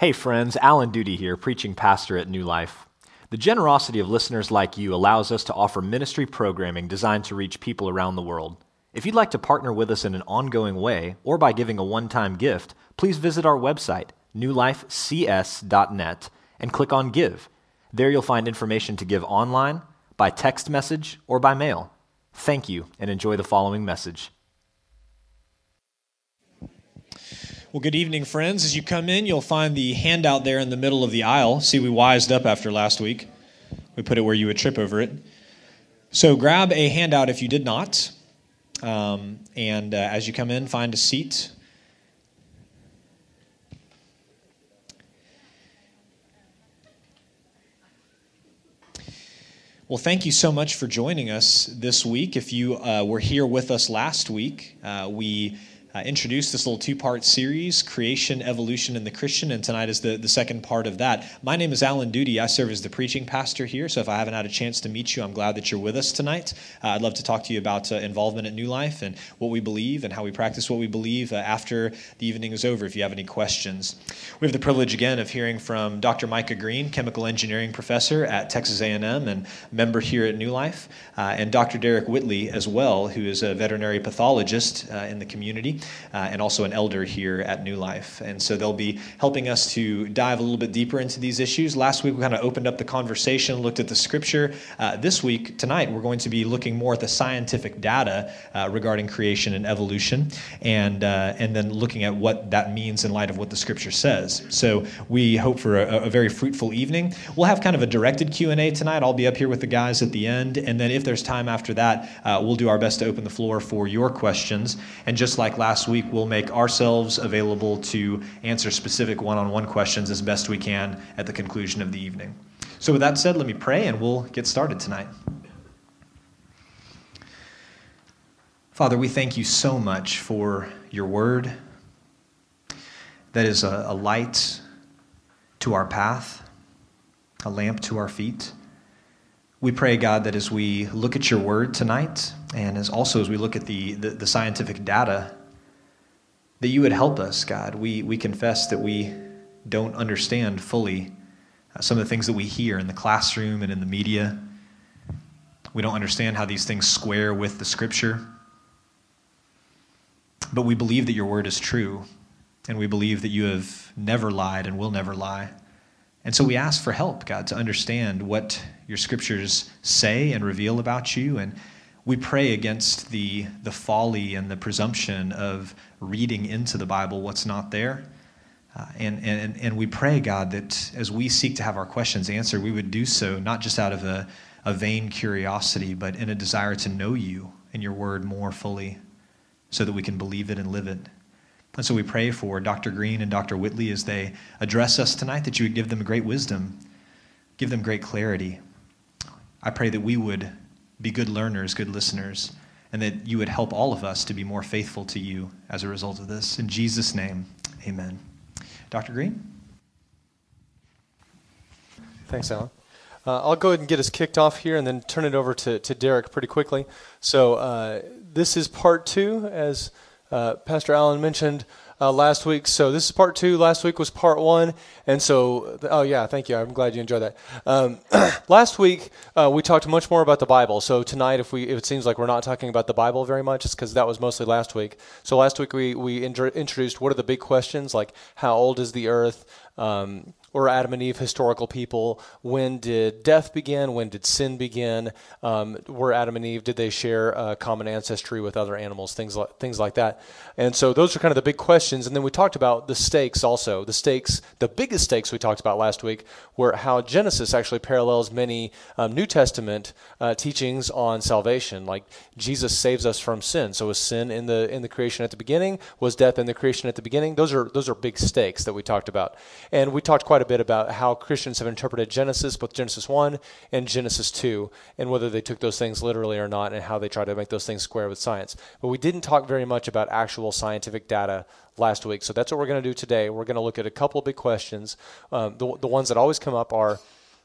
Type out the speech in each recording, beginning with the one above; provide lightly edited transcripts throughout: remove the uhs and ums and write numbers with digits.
Hey friends, Alan Duty here, preaching pastor at New Life. The generosity of listeners like you allows us to offer ministry programming designed to reach people around the world. If you'd like to partner with us in an ongoing way or by giving a one-time gift, please visit our website, newlifecs.net, and click on Give. There you'll find information to give online, by text message, or by mail. Thank you, and enjoy the following message. Well, good evening, friends. As you come in, you'll find the handout there in the middle of the aisle. See, we wised up after last week. We put it where you would trip over it. So grab a handout if you did not. As you come in, find a seat. Well, thank you so much for joining us this week. If you were here with us last week, we introduced this little two-part series, Creation, Evolution, and the Christian, and tonight is the second part of that. My name is Alan Duty. I serve as the preaching pastor here, so if I haven't had a chance to meet you, I'm glad that you're with us tonight. I'd love to talk to you about involvement at New Life and what we believe and how we practice what we believe after the evening is over, if you have any questions. We have the privilege, again, of hearing from Dr. Micah Green, chemical engineering professor at Texas A&M and member here at New Life, and Dr. Derek Whitley as well, who is a veterinary pathologist in the community, and also an elder here at New Life. And so they'll be helping us to dive a little bit deeper into these issues. Last week, we kind of opened up the conversation, looked at the scripture. This week, tonight, we're going to be looking more at the scientific data regarding creation and evolution, and then looking at what that means in light of what the scripture says. So we hope for a very fruitful evening. We'll have kind of a directed Q&A tonight. I'll be up here with the guys at the end, and then if there's time after that, we'll do our best to open the floor for your questions. And just like last week, we'll make ourselves available to answer specific one-on-one questions as best we can at the conclusion of the evening. So with that said, let me pray and we'll get started tonight. Father, we thank you so much for your word that is a light to our path, a lamp to our feet. We pray, God, that as we look at your word tonight, and as we look at the scientific data, that you would help us, God. We confess that we don't understand fully some of the things that we hear in the classroom and in the media. We don't understand how these things square with the scripture. But we believe that your word is true, and we believe that you have never lied and will never lie. And so we ask for help, God, to understand what your scriptures say and reveal about you. And we pray against the folly and the presumption of reading into the Bible what's not there. And we pray, God, that as we seek to have our questions answered, we would do so not just out of a vain curiosity, but in a desire to know you and your word more fully so that we can believe it and live it. And so we pray for Dr. Green and Dr. Whitley as they address us tonight, that you would give them great wisdom, give them great clarity. I pray that we would be good learners, good listeners, and that you would help all of us to be more faithful to you as a result of this. In Jesus' name, amen. Dr. Green? Thanks, Alan. I'll go ahead and get us kicked off here and then turn it over to Derek pretty quickly. So this is part two, as Pastor Alan mentioned last week. So this is part two. Last week was part one. And so, thank you. I'm glad you enjoyed that. Last week, we talked much more about the Bible. So tonight, if it seems like we're not talking about the Bible very much, it's because that was mostly last week. So last week, we introduced what are the big questions, like how old is the earth? Were Adam and Eve historical people? When did death begin? When did sin begin? Were Adam and Eve, did they share a common ancestry with other animals? Things like that. And so those are kind of the big questions. And then we talked about the stakes also. The biggest stakes we talked about last week were how Genesis actually parallels many New Testament teachings on salvation. Like Jesus saves us from sin. So was sin in the creation at the beginning? Was death in the creation at the beginning? Those are big stakes that we talked about. And we talked quite a bit about how Christians have interpreted Genesis, both Genesis 1 and Genesis 2, and whether they took those things literally or not, and how they try to make those things square with science. But we didn't talk very much about actual scientific data last week, so that's what we're going to do today. We're going to look at a couple of big questions. The ones that always come up are,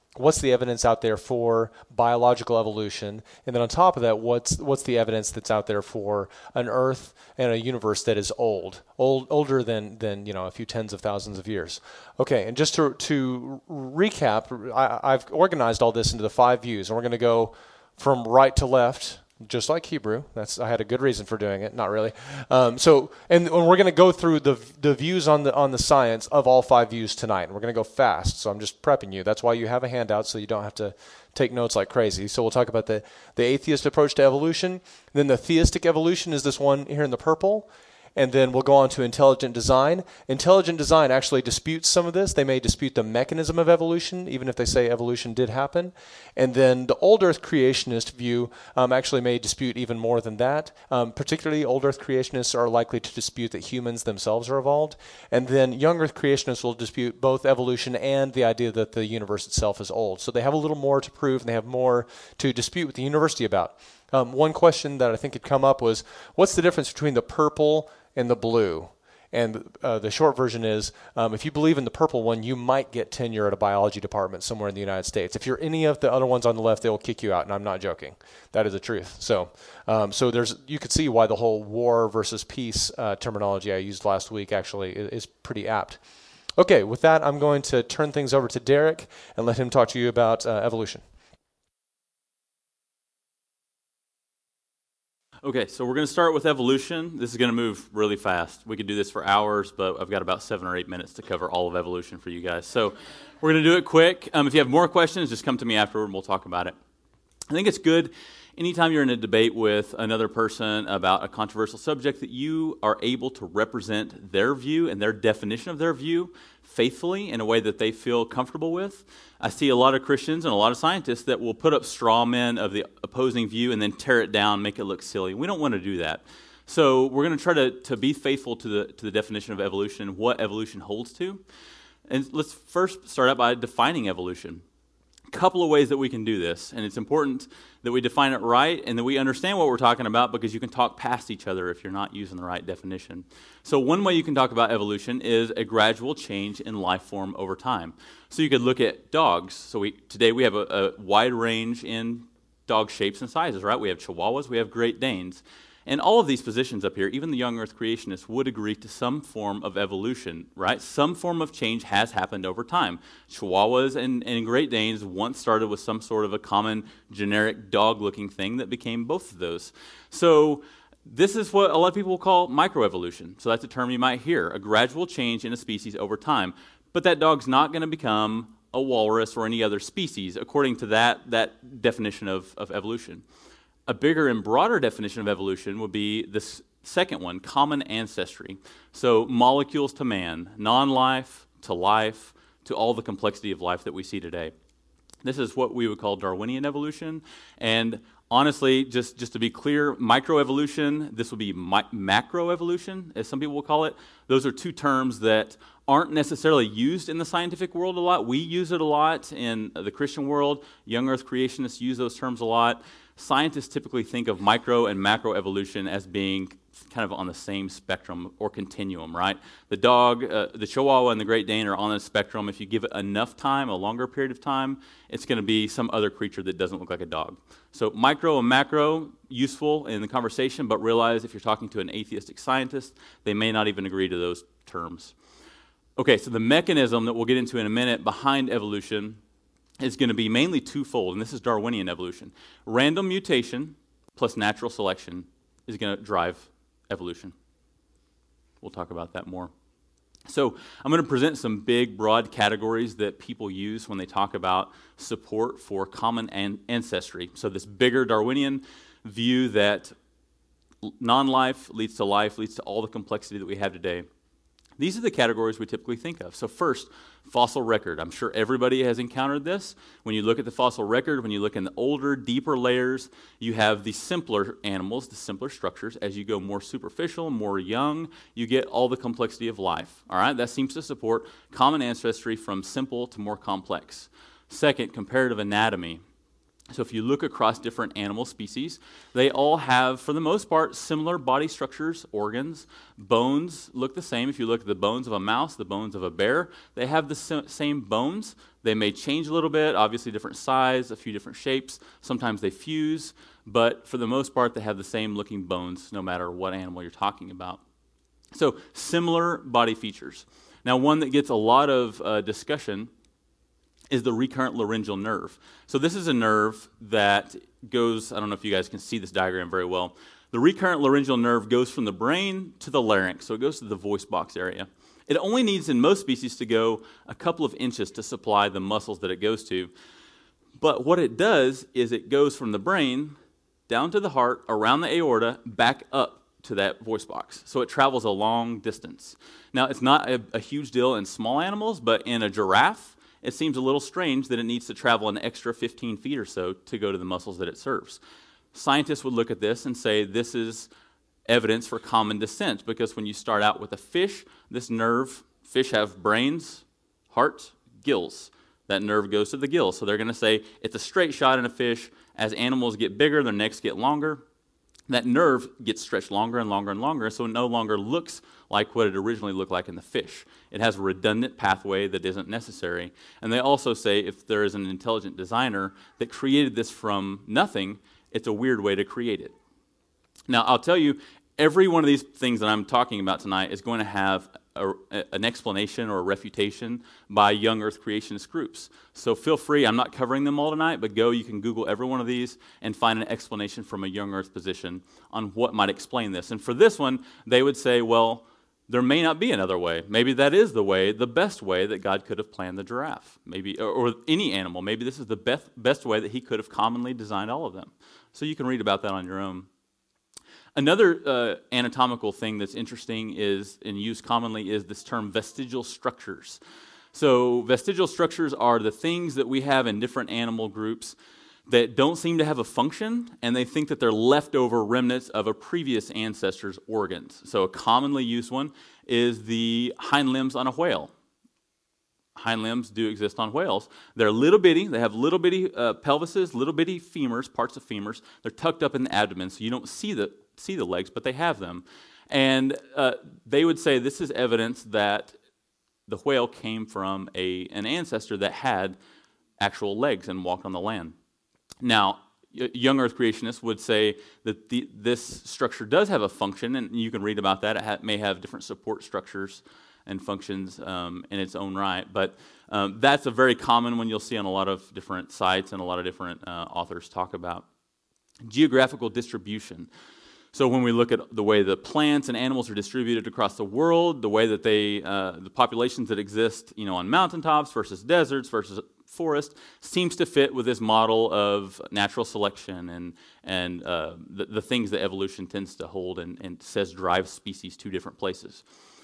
what's the evidence out there for biological evolution? And then on top of that, what's the evidence that's out there for an Earth and a universe that is older than a few tens of thousands of years? Okay, and just to recap, I've organized all this into the 5 views, and we're going to go from right to left, just like Hebrew. I had a good reason for doing it, not really. And we're going to go through the views on the science of all 5 views tonight. And we're going to go fast, so I'm just prepping you. That's why you have a handout, so you don't have to take notes like crazy. So we'll talk about the atheist approach to evolution. Then the theistic evolution is this one here in the purple. And then we'll go on to intelligent design. Intelligent design actually disputes some of this. They may dispute the mechanism of evolution, even if they say evolution did happen. And then the old Earth creationist view actually may dispute even more than that. Particularly, old Earth creationists are likely to dispute that humans themselves are evolved. And then young Earth creationists will dispute both evolution and the idea that the universe itself is old. So they have a little more to prove, and they have more to dispute with the university about. One question that I think had come up was, what's the difference between the purple and the blue? And the short version is, if you believe in the purple one, you might get tenure at a biology department somewhere in the United States. If you're any of the other ones on the left, they will kick you out, and I'm not joking. That is the truth. So you could see why the whole war versus peace terminology I used last week actually is pretty apt. Okay, with that, I'm going to turn things over to Derek and let him talk to you about evolution. Okay, so we're going to start with evolution. This is going to move really fast. We could do this for hours, but I've got about 7 or 8 minutes to cover all of evolution for you guys. So we're going to do it quick. If you have more questions, just come to me afterward and we'll talk about it. I think it's good anytime you're in a debate with another person about a controversial subject that you are able to represent their view and their definition of their view faithfully in a way that they feel comfortable with. I see a lot of Christians and a lot of scientists that will put up straw men of the opposing view and then tear it down, make it look silly. We don't want to do that. So we're going to try to be faithful to the definition of evolution and what evolution holds to. And let's first start out by defining evolution. A couple of ways that we can do this, and it's important that we define it right and that we understand what we're talking about, because you can talk past each other if you're not using the right definition. So one way you can talk about evolution is a gradual change in life form over time. So you could look at dogs. So today we have a wide range in dog shapes and sizes, right? We have Chihuahuas, we have Great Danes. And all of these positions up here, even the young Earth creationists would agree to some form of evolution, right? Some form of change has happened over time. Chihuahuas and Great Danes once started with some sort of a common generic dog-looking thing that became both of those. So this is what a lot of people will call microevolution. So that's a term you might hear, a gradual change in a species over time. But that dog's not going to become a walrus or any other species, according to that definition of evolution. A bigger and broader definition of evolution would be this second one, common ancestry. So molecules to man, non-life to life, to all the complexity of life that we see today. This is what we would call Darwinian evolution. And honestly, just to be clear, microevolution, this would be macroevolution, as some people will call it. Those are two terms that aren't necessarily used in the scientific world a lot. We use it a lot in the Christian world. Young Earth creationists use those terms a lot. Scientists typically think of micro and macroevolution as being kind of on the same spectrum or continuum, right? The dog, the Chihuahua and the Great Dane are on the spectrum. If you give it enough time, a longer period of time, it's going to be some other creature that doesn't look like a dog. So micro and macro, useful in the conversation, but realize if you're talking to an atheistic scientist, they may not even agree to those terms. Okay, so the mechanism that we'll get into in a minute behind evolution is going to be mainly twofold, and this is Darwinian evolution. Random mutation plus natural selection is going to drive evolution. We'll talk about that more. So I'm going to present some big, broad categories that people use when they talk about support for common ancestry. So this bigger Darwinian view that non-life leads to life, leads to all the complexity that we have today. These are the categories we typically think of. So first, fossil record. I'm sure everybody has encountered this. When you look at the fossil record, when you look in the older, deeper layers, you have the simpler animals, the simpler structures. As you go more superficial, more young, you get all the complexity of life. All right, that seems to support common ancestry from simple to more complex. Second, comparative anatomy. So if you look across different animal species, they all have, for the most part, similar body structures, organs. Bones look the same. If you look at the bones of a mouse, the bones of a bear, they have the same bones. They may change a little bit, obviously different size, a few different shapes. Sometimes they fuse, but for the most part, they have the same looking bones no matter what animal you're talking about. So similar body features. Now, one that gets a lot of discussion is the recurrent laryngeal nerve. So this is a nerve that goes, I don't know if you guys can see this diagram very well. The recurrent laryngeal nerve goes from the brain to the larynx, so it goes to the voice box area. It only needs, in most species, to go a couple of inches to supply the muscles that it goes to. But what it does is it goes from the brain down to the heart, around the aorta, back up to that voice box. So it travels a long distance. Now, it's not a huge deal in small animals, but in a giraffe, it seems a little strange that it needs to travel an extra 15 feet or so to go to the muscles that it serves. Scientists would look at this and say this is evidence for common descent, because when you start out with a fish, this nerve, fish have brains, heart, gills. That nerve goes to the gills. So they're going to say it's a straight shot in a fish. As animals get bigger, their necks get longer. That nerve gets stretched longer and longer and longer, so it no longer looks like what it originally looked like in the fish. It has a redundant pathway that isn't necessary. And they also say if there is an intelligent designer that created this from nothing, it's a weird way to create it. Now, I'll tell you, every one of these things that I'm talking about tonight is going to have an explanation or a refutation by young earth creationist groups. So feel free, I'm not covering them all tonight, but you can Google every one of these and find an explanation from a young earth position on what might explain this. And for this one, they would say, well, there may not be another way. Maybe that is the way, the best way that God could have planned the giraffe, maybe, or any animal. Maybe this is the best way that he could have commonly designed all of them. So you can read about that on your own. Another anatomical thing that's interesting is, and used commonly, is this term vestigial structures. So vestigial structures are the things that we have in different animal groups that don't seem to have a function, and they think that they're leftover remnants of a previous ancestor's organs. So a commonly used one is the hind limbs on a whale. Hind limbs do exist on whales. They're little bitty. They have little bitty pelvises, little bitty femurs, parts of femurs. They're tucked up in the abdomen, so you don't see the legs, but they have them. And they would say this is evidence that the whale came from an ancestor that had actual legs and walked on the land. Now, young earth creationists would say that this structure does have a function, and you can read about that. It may have different support structures and functions in its own right. But that's a very common one you'll see on a lot of different sites and a lot of different authors talk about. Geographical distribution. So when we look at the way the plants and animals are distributed across the world, the way that the populations that exist, on mountaintops versus deserts versus forest, seems to fit with this model of natural selection and the things that evolution tends to hold and says drive species to different places.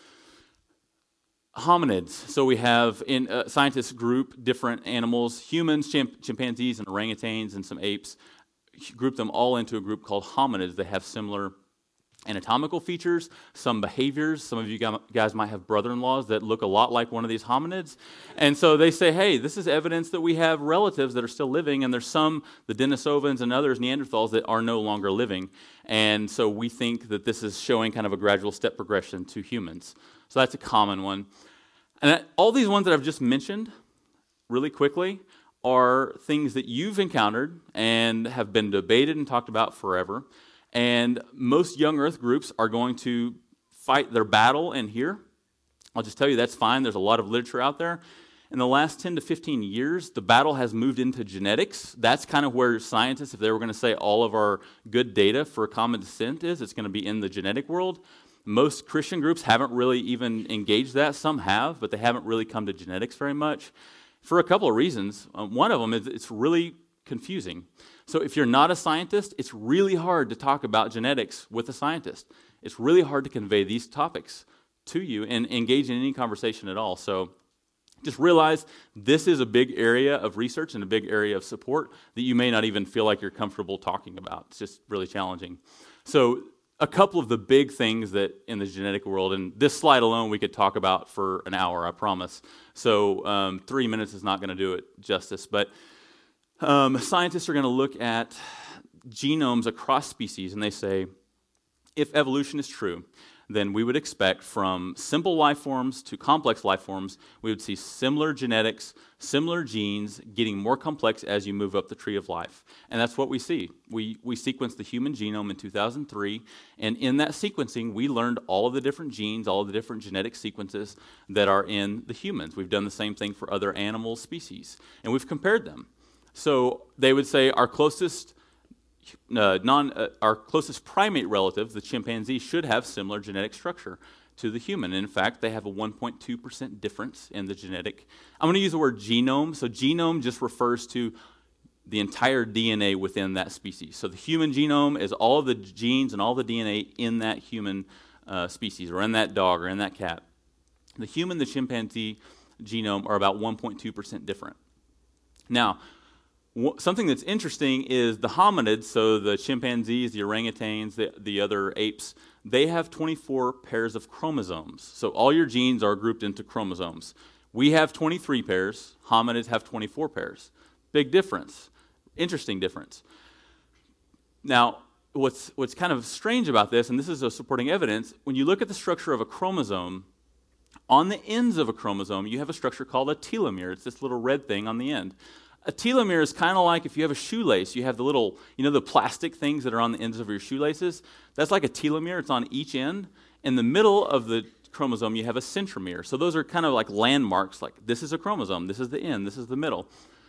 Hominids. So we have in scientists group different animals, humans, chimpanzees, and orangutans, and some apes, group them all into a group called hominids. They have similar anatomical features, some behaviors. Some of you guys might have brother-in-laws that look a lot like one of these hominids. And so they say, hey, this is evidence that we have relatives that are still living, and there's some, the Denisovans and others, Neanderthals, that are no longer living. And so we think that this is showing kind of a gradual step progression to humans. So that's a common one. And all these ones that I've just mentioned, really quickly, are things that you've encountered and have been debated and talked about forever. And most young earth groups are going to fight their battle in here. I'll just tell you that's fine. There's a lot of literature out there. In the last 10 to 15 years, the battle has moved into genetics. That's kind of where scientists, if they were going to say all of our good data for common descent is, it's going to be in the genetic world. Most Christian groups haven't really even engaged that. Some have, but they haven't really come to genetics very much for a couple of reasons. One of them is it's really confusing. So if you're not a scientist, it's really hard to talk about genetics with a scientist. It's really hard to convey these topics to you and engage in any conversation at all. So just realize this is a big area of research and a big area of support that you may not even feel like you're comfortable talking about. It's just really challenging. So a couple of the big things that in the genetic world, and this slide alone we could talk about for an hour, I promise. So 3 minutes is not going to do it justice. But Scientists are going to look at genomes across species, and they say, if evolution is true, then we would expect from simple life forms to complex life forms, we would see similar genetics, similar genes getting more complex as you move up the tree of life. And that's what we see. We sequenced the human genome in 2003, and in that sequencing, we learned all of the different genes, all of the different genetic sequences that are in the humans. We've done the same thing for other animal species, and we've compared them. So they would say our closest primate relative, the chimpanzee, should have similar genetic structure to the human. In fact, they have a 1.2% difference in the genetic. I'm going to use the word genome. So genome just refers to the entire DNA within that species. So the human genome is all of the genes and all the DNA in that human species, or in that dog, or in that cat. The human, the chimpanzee genome are about 1.2% different. Now, something that's interesting is the hominids, so the chimpanzees, the orangutans, the other apes, they have 24 pairs of chromosomes. So all your genes are grouped into chromosomes. We have 23 pairs. Hominids have 24 pairs. Big difference. Interesting difference. Now, what's kind of strange about this, and this is a supporting evidence, when you look at the structure of a chromosome, on the ends of a chromosome, you have a structure called a telomere. It's this little red thing on the end. A telomere is kind of like if you have a shoelace, you have the little, the plastic things that are on the ends of your shoelaces. That's like a telomere. It's on each end. In the middle of the chromosome, you have a centromere. So those are kind of like landmarks, like this is a chromosome, this is the end, this is the middle.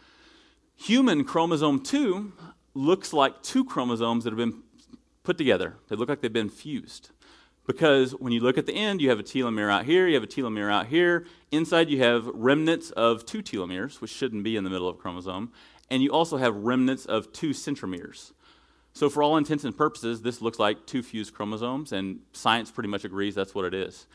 Human chromosome 2 looks like two chromosomes that have been put together. They look like they've been fused. Because when you look at the end, you have a telomere out here, you have a telomere out here. Inside, you have remnants of two telomeres, which shouldn't be in the middle of a chromosome. And you also have remnants of two centromeres. So for all intents and purposes, this looks like two fused chromosomes, and science pretty much agrees that's what it is.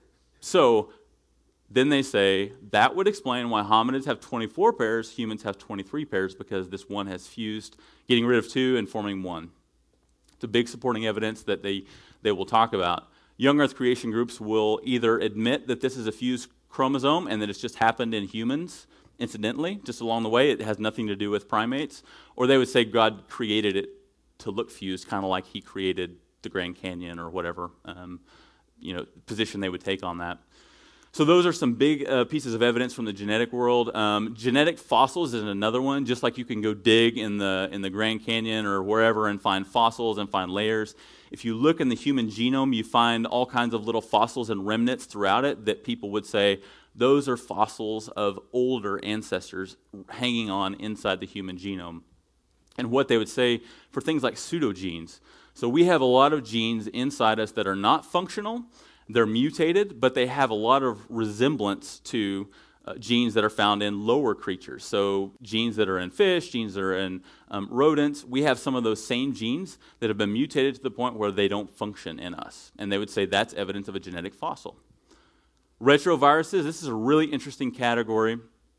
So then they say that would explain why hominids have 24 pairs, humans have 23 pairs, because this one has fused, getting rid of two and forming one. It's a big supporting evidence that they will talk about. Young Earth creation groups will either admit that this is a fused chromosome and that it's just happened in humans incidentally, just along the way, it has nothing to do with primates, or they would say God created it to look fused, kind of like he created the Grand Canyon or whatever position they would take on that. So those are some big pieces of evidence from the genetic world. Genetic fossils is another one. Just like you can go dig in the Grand Canyon or wherever and find fossils and find layers, if you look in the human genome, you find all kinds of little fossils and remnants throughout it that people would say those are fossils of older ancestors hanging on inside the human genome. And what they would say for things like pseudogenes. So we have a lot of genes inside us that are not functional. They're mutated, but they have a lot of resemblance to genes that are found in lower creatures. So genes that are in fish, genes that are in rodents, we have some of those same genes that have been mutated to the point where they don't function in us. And they would say that's evidence of a genetic fossil. Retroviruses, this is a really interesting category.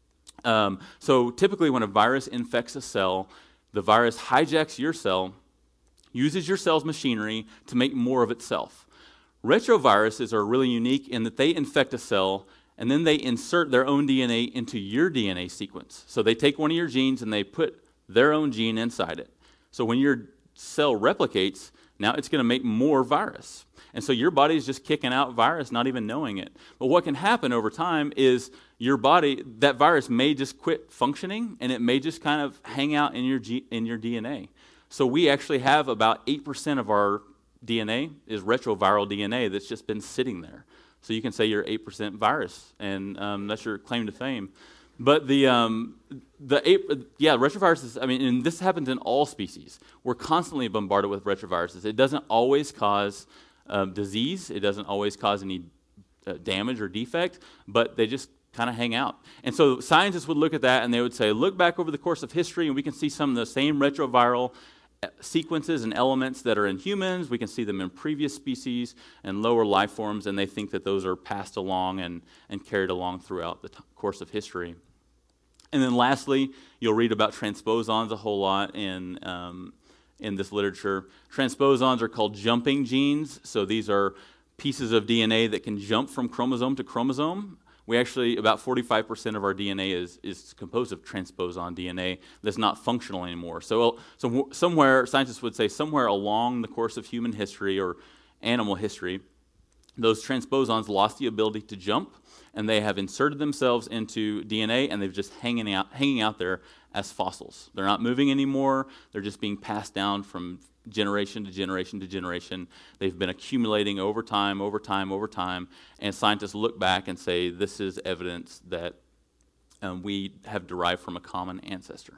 So typically when a virus infects a cell, the virus hijacks your cell, uses your cell's machinery to make more of itself. Retroviruses are really unique in that they infect a cell and then they insert their own DNA into your DNA sequence. So they take one of your genes and they put their own gene inside it. So when your cell replicates, now it's going to make more virus. And so your body is just kicking out virus, not even knowing it. But what can happen over time is your body, that virus may just quit functioning and it may just kind of hang out in your DNA. So we actually have about 8% of our DNA is retroviral DNA that's just been sitting there. So you can say you're 8% virus, and that's your claim to fame. But retroviruses, and this happens in all species. We're constantly bombarded with retroviruses. It doesn't always cause disease. It doesn't always cause any damage or defect, but they just kind of hang out. And so scientists would look at that and they would say, look back over the course of history and we can see some of the same retroviral sequences and elements that are in humans. We can see them in previous species and lower life forms, and they think that those are passed along and carried along throughout the course of history. And then lastly, you'll read about transposons a whole lot in this literature. Transposons are called jumping genes. So these are pieces of DNA that can jump from chromosome to chromosome. We actually, about 45% of our DNA is composed of transposon DNA that's not functional anymore. So somewhere, scientists would say somewhere along the course of human history or animal history, those transposons lost the ability to jump, and they have inserted themselves into DNA, and they've just hanging out there as fossils. They're not moving anymore. They're just being passed down from generation to generation to generation. They've been accumulating over time, and scientists look back and say this is evidence that we have derived from a common ancestor.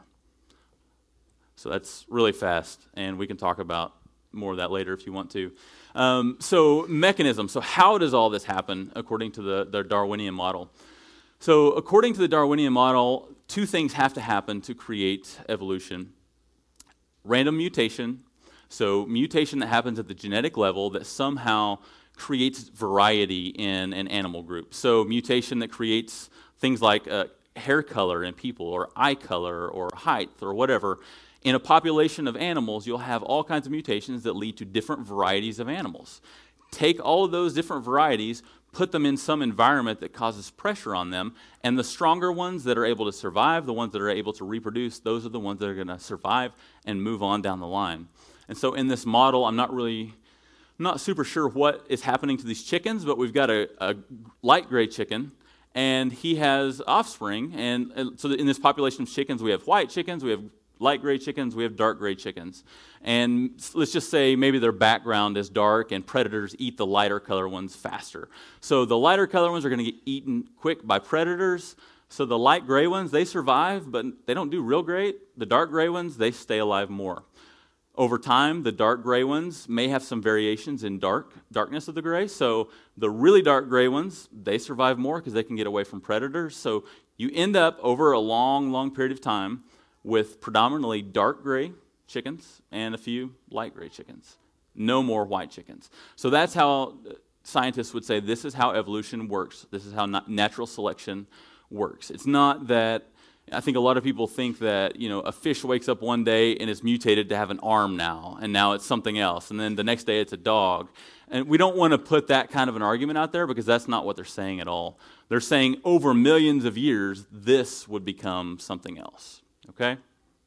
So that's really fast, and we can talk about more of that later if you want to. So mechanism. So how does all this happen according to the Darwinian model? So according to the Darwinian model, two things have to happen to create evolution. Random mutation, so mutation that happens at the genetic level that somehow creates variety in an animal group. So mutation that creates things like hair color in people, or eye color, or height, or whatever. In a population of animals, you'll have all kinds of mutations that lead to different varieties of animals. Take all of those different varieties, put them in some environment that causes pressure on them, and the stronger ones that are able to survive, the ones that are able to reproduce, those are the ones that are going to survive and move on down the line. And so in this model, I'm not super sure what is happening to these chickens, but we've got a light gray chicken, and he has offspring. And so in this population of chickens, we have white chickens, we have light gray chickens, we have dark gray chickens. And let's just say maybe their background is dark and predators eat the lighter color ones faster. So the lighter color ones are going to get eaten quick by predators. So the light gray ones, they survive, but they don't do real great. The dark gray ones, they stay alive more. Over time, the dark gray ones may have some variations in darkness of the gray. So the really dark gray ones, they survive more because they can get away from predators. So you end up over a long, long period of time with predominantly dark gray chickens and a few light gray chickens. No more white chickens. So that's how scientists would say this is how evolution works. This is how natural selection works. It's not that, I think a lot of people think that, a fish wakes up one day and is mutated to have an arm now, and now it's something else, and then the next day it's a dog. And we don't want to put that kind of an argument out there because that's not what they're saying at all. They're saying over millions of years, this would become something else. Okay?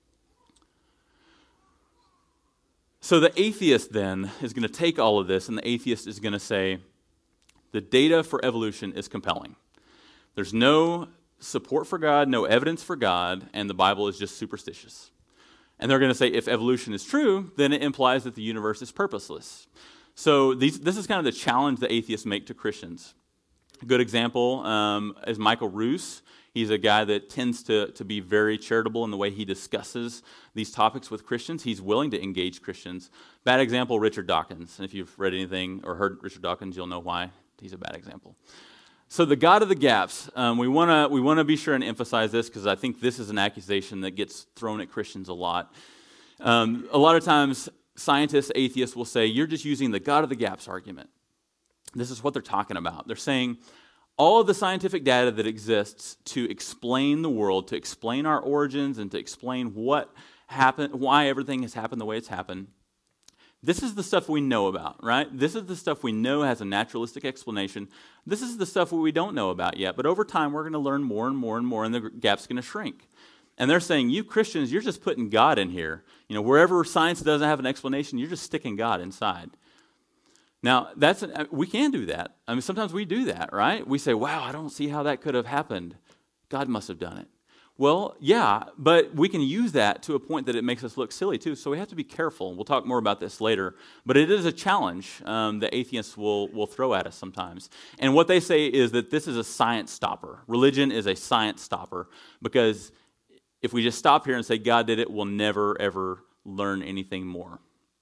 So the atheist then is going to take all of this, and the atheist is going to say, the data for evolution is compelling. There's no support for God, no evidence for God, and the Bible is just superstitious. And they're going to say, if evolution is true, then it implies that the universe is purposeless. So this is kind of the challenge that atheists make to Christians. A good example is Michael Roos. He's a guy that tends to be very charitable in the way he discusses these topics with Christians. He's willing to engage Christians. Bad example, Richard Dawkins. And if you've read anything or heard Richard Dawkins, you'll know why he's a bad example. So the God of the gaps, we want to be sure and emphasize this because I think this is an accusation that gets thrown at Christians a lot. A lot of times, scientists, atheists will say, you're just using the God of the gaps argument. This is what they're talking about. They're saying, all of the scientific data that exists to explain the world, to explain our origins, and to explain what happened, why everything has happened the way it's happened, this is the stuff we know about, right? This is the stuff we know has a naturalistic explanation. This is the stuff we don't know about yet. But over time, we're going to learn more and more and more, and the gap's going to shrink. And they're saying, you Christians, you're just putting God in here. Wherever science doesn't have an explanation, you're just sticking God inside. Now, we can do that. I mean, sometimes we do that, right? We say, wow, I don't see how that could have happened. God must have done it. Well, yeah, but we can use that to a point that it makes us look silly too, so we have to be careful. We'll talk more about this later. But it is a challenge that atheists will throw at us sometimes. And what they say is that this is a science stopper. Religion is a science stopper because if we just stop here and say God did it, we'll never, ever learn anything more.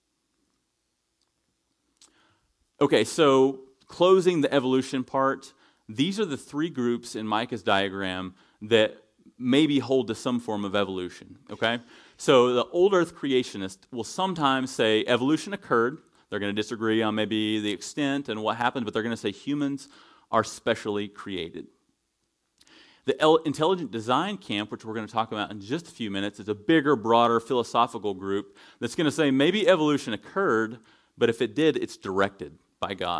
Okay, so closing the evolution part, these are the three groups in Micah's diagram that maybe hold to some form of evolution, okay? So the old earth creationists will sometimes say evolution occurred. They're going to disagree on maybe the extent and what happened, but they're going to say humans are specially created. The intelligent design camp, which we're going to talk about in just a few minutes, is a bigger, broader philosophical group that's going to say maybe evolution occurred, but if it did, it's directed by God.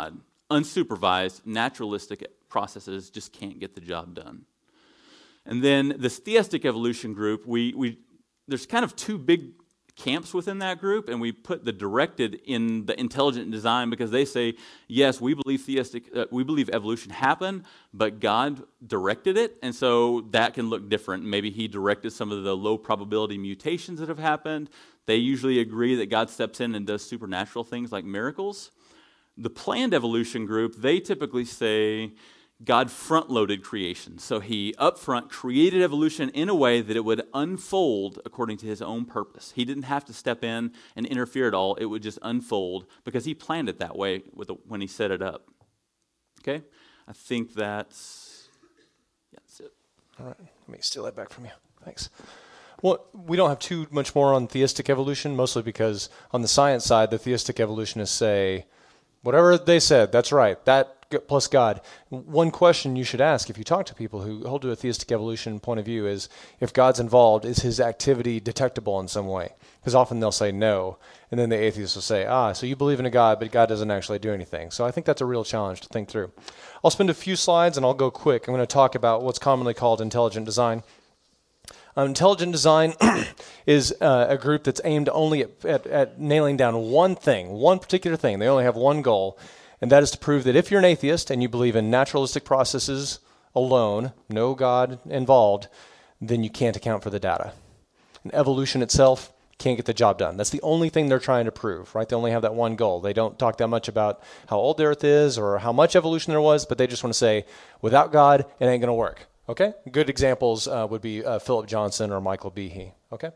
unsupervised, naturalistic processes just can't get the job done. And then this theistic evolution group, there's kind of two big camps within that group, and we put the directed in the intelligent design because they say, yes, we believe evolution happened, but God directed it, and so that can look different. Maybe he directed some of the low probability mutations that have happened. They usually agree that God steps in and does supernatural things like miracles. The planned evolution group, they typically say God front-loaded creation. So he upfront created evolution in a way that it would unfold according to his own purpose. He didn't have to step in and interfere at all. It would just unfold because he planned it that way when he set it up. Okay? I think that's it. All right. Let me steal that back from you. Thanks. Well, we don't have too much more on theistic evolution, mostly because on the science side, the theistic evolutionists say, whatever they said, that's right. That plus God. One question you should ask if you talk to people who hold to a theistic evolution point of view is, if God's involved, is his activity detectable in some way? Because often they'll say no, and then the atheist will say, so you believe in a God, but God doesn't actually do anything. So I think that's a real challenge to think through. I'll spend a few slides, and I'll go quick. I'm going to talk about what's commonly called intelligent design. Intelligent design is a group that's aimed only at nailing down one particular thing. They only have one goal, and that is to prove that if you're an atheist and you believe in naturalistic processes alone, no God involved, then you can't account for the data. And evolution itself can't get the job done. That's the only thing they're trying to prove, right? They only have that one goal. They don't talk that much about how old the earth is or how much evolution there was, but they just want to say, without God, it ain't going to work. Okay? Good examples would be Philip Johnson or Michael Behe. Okay?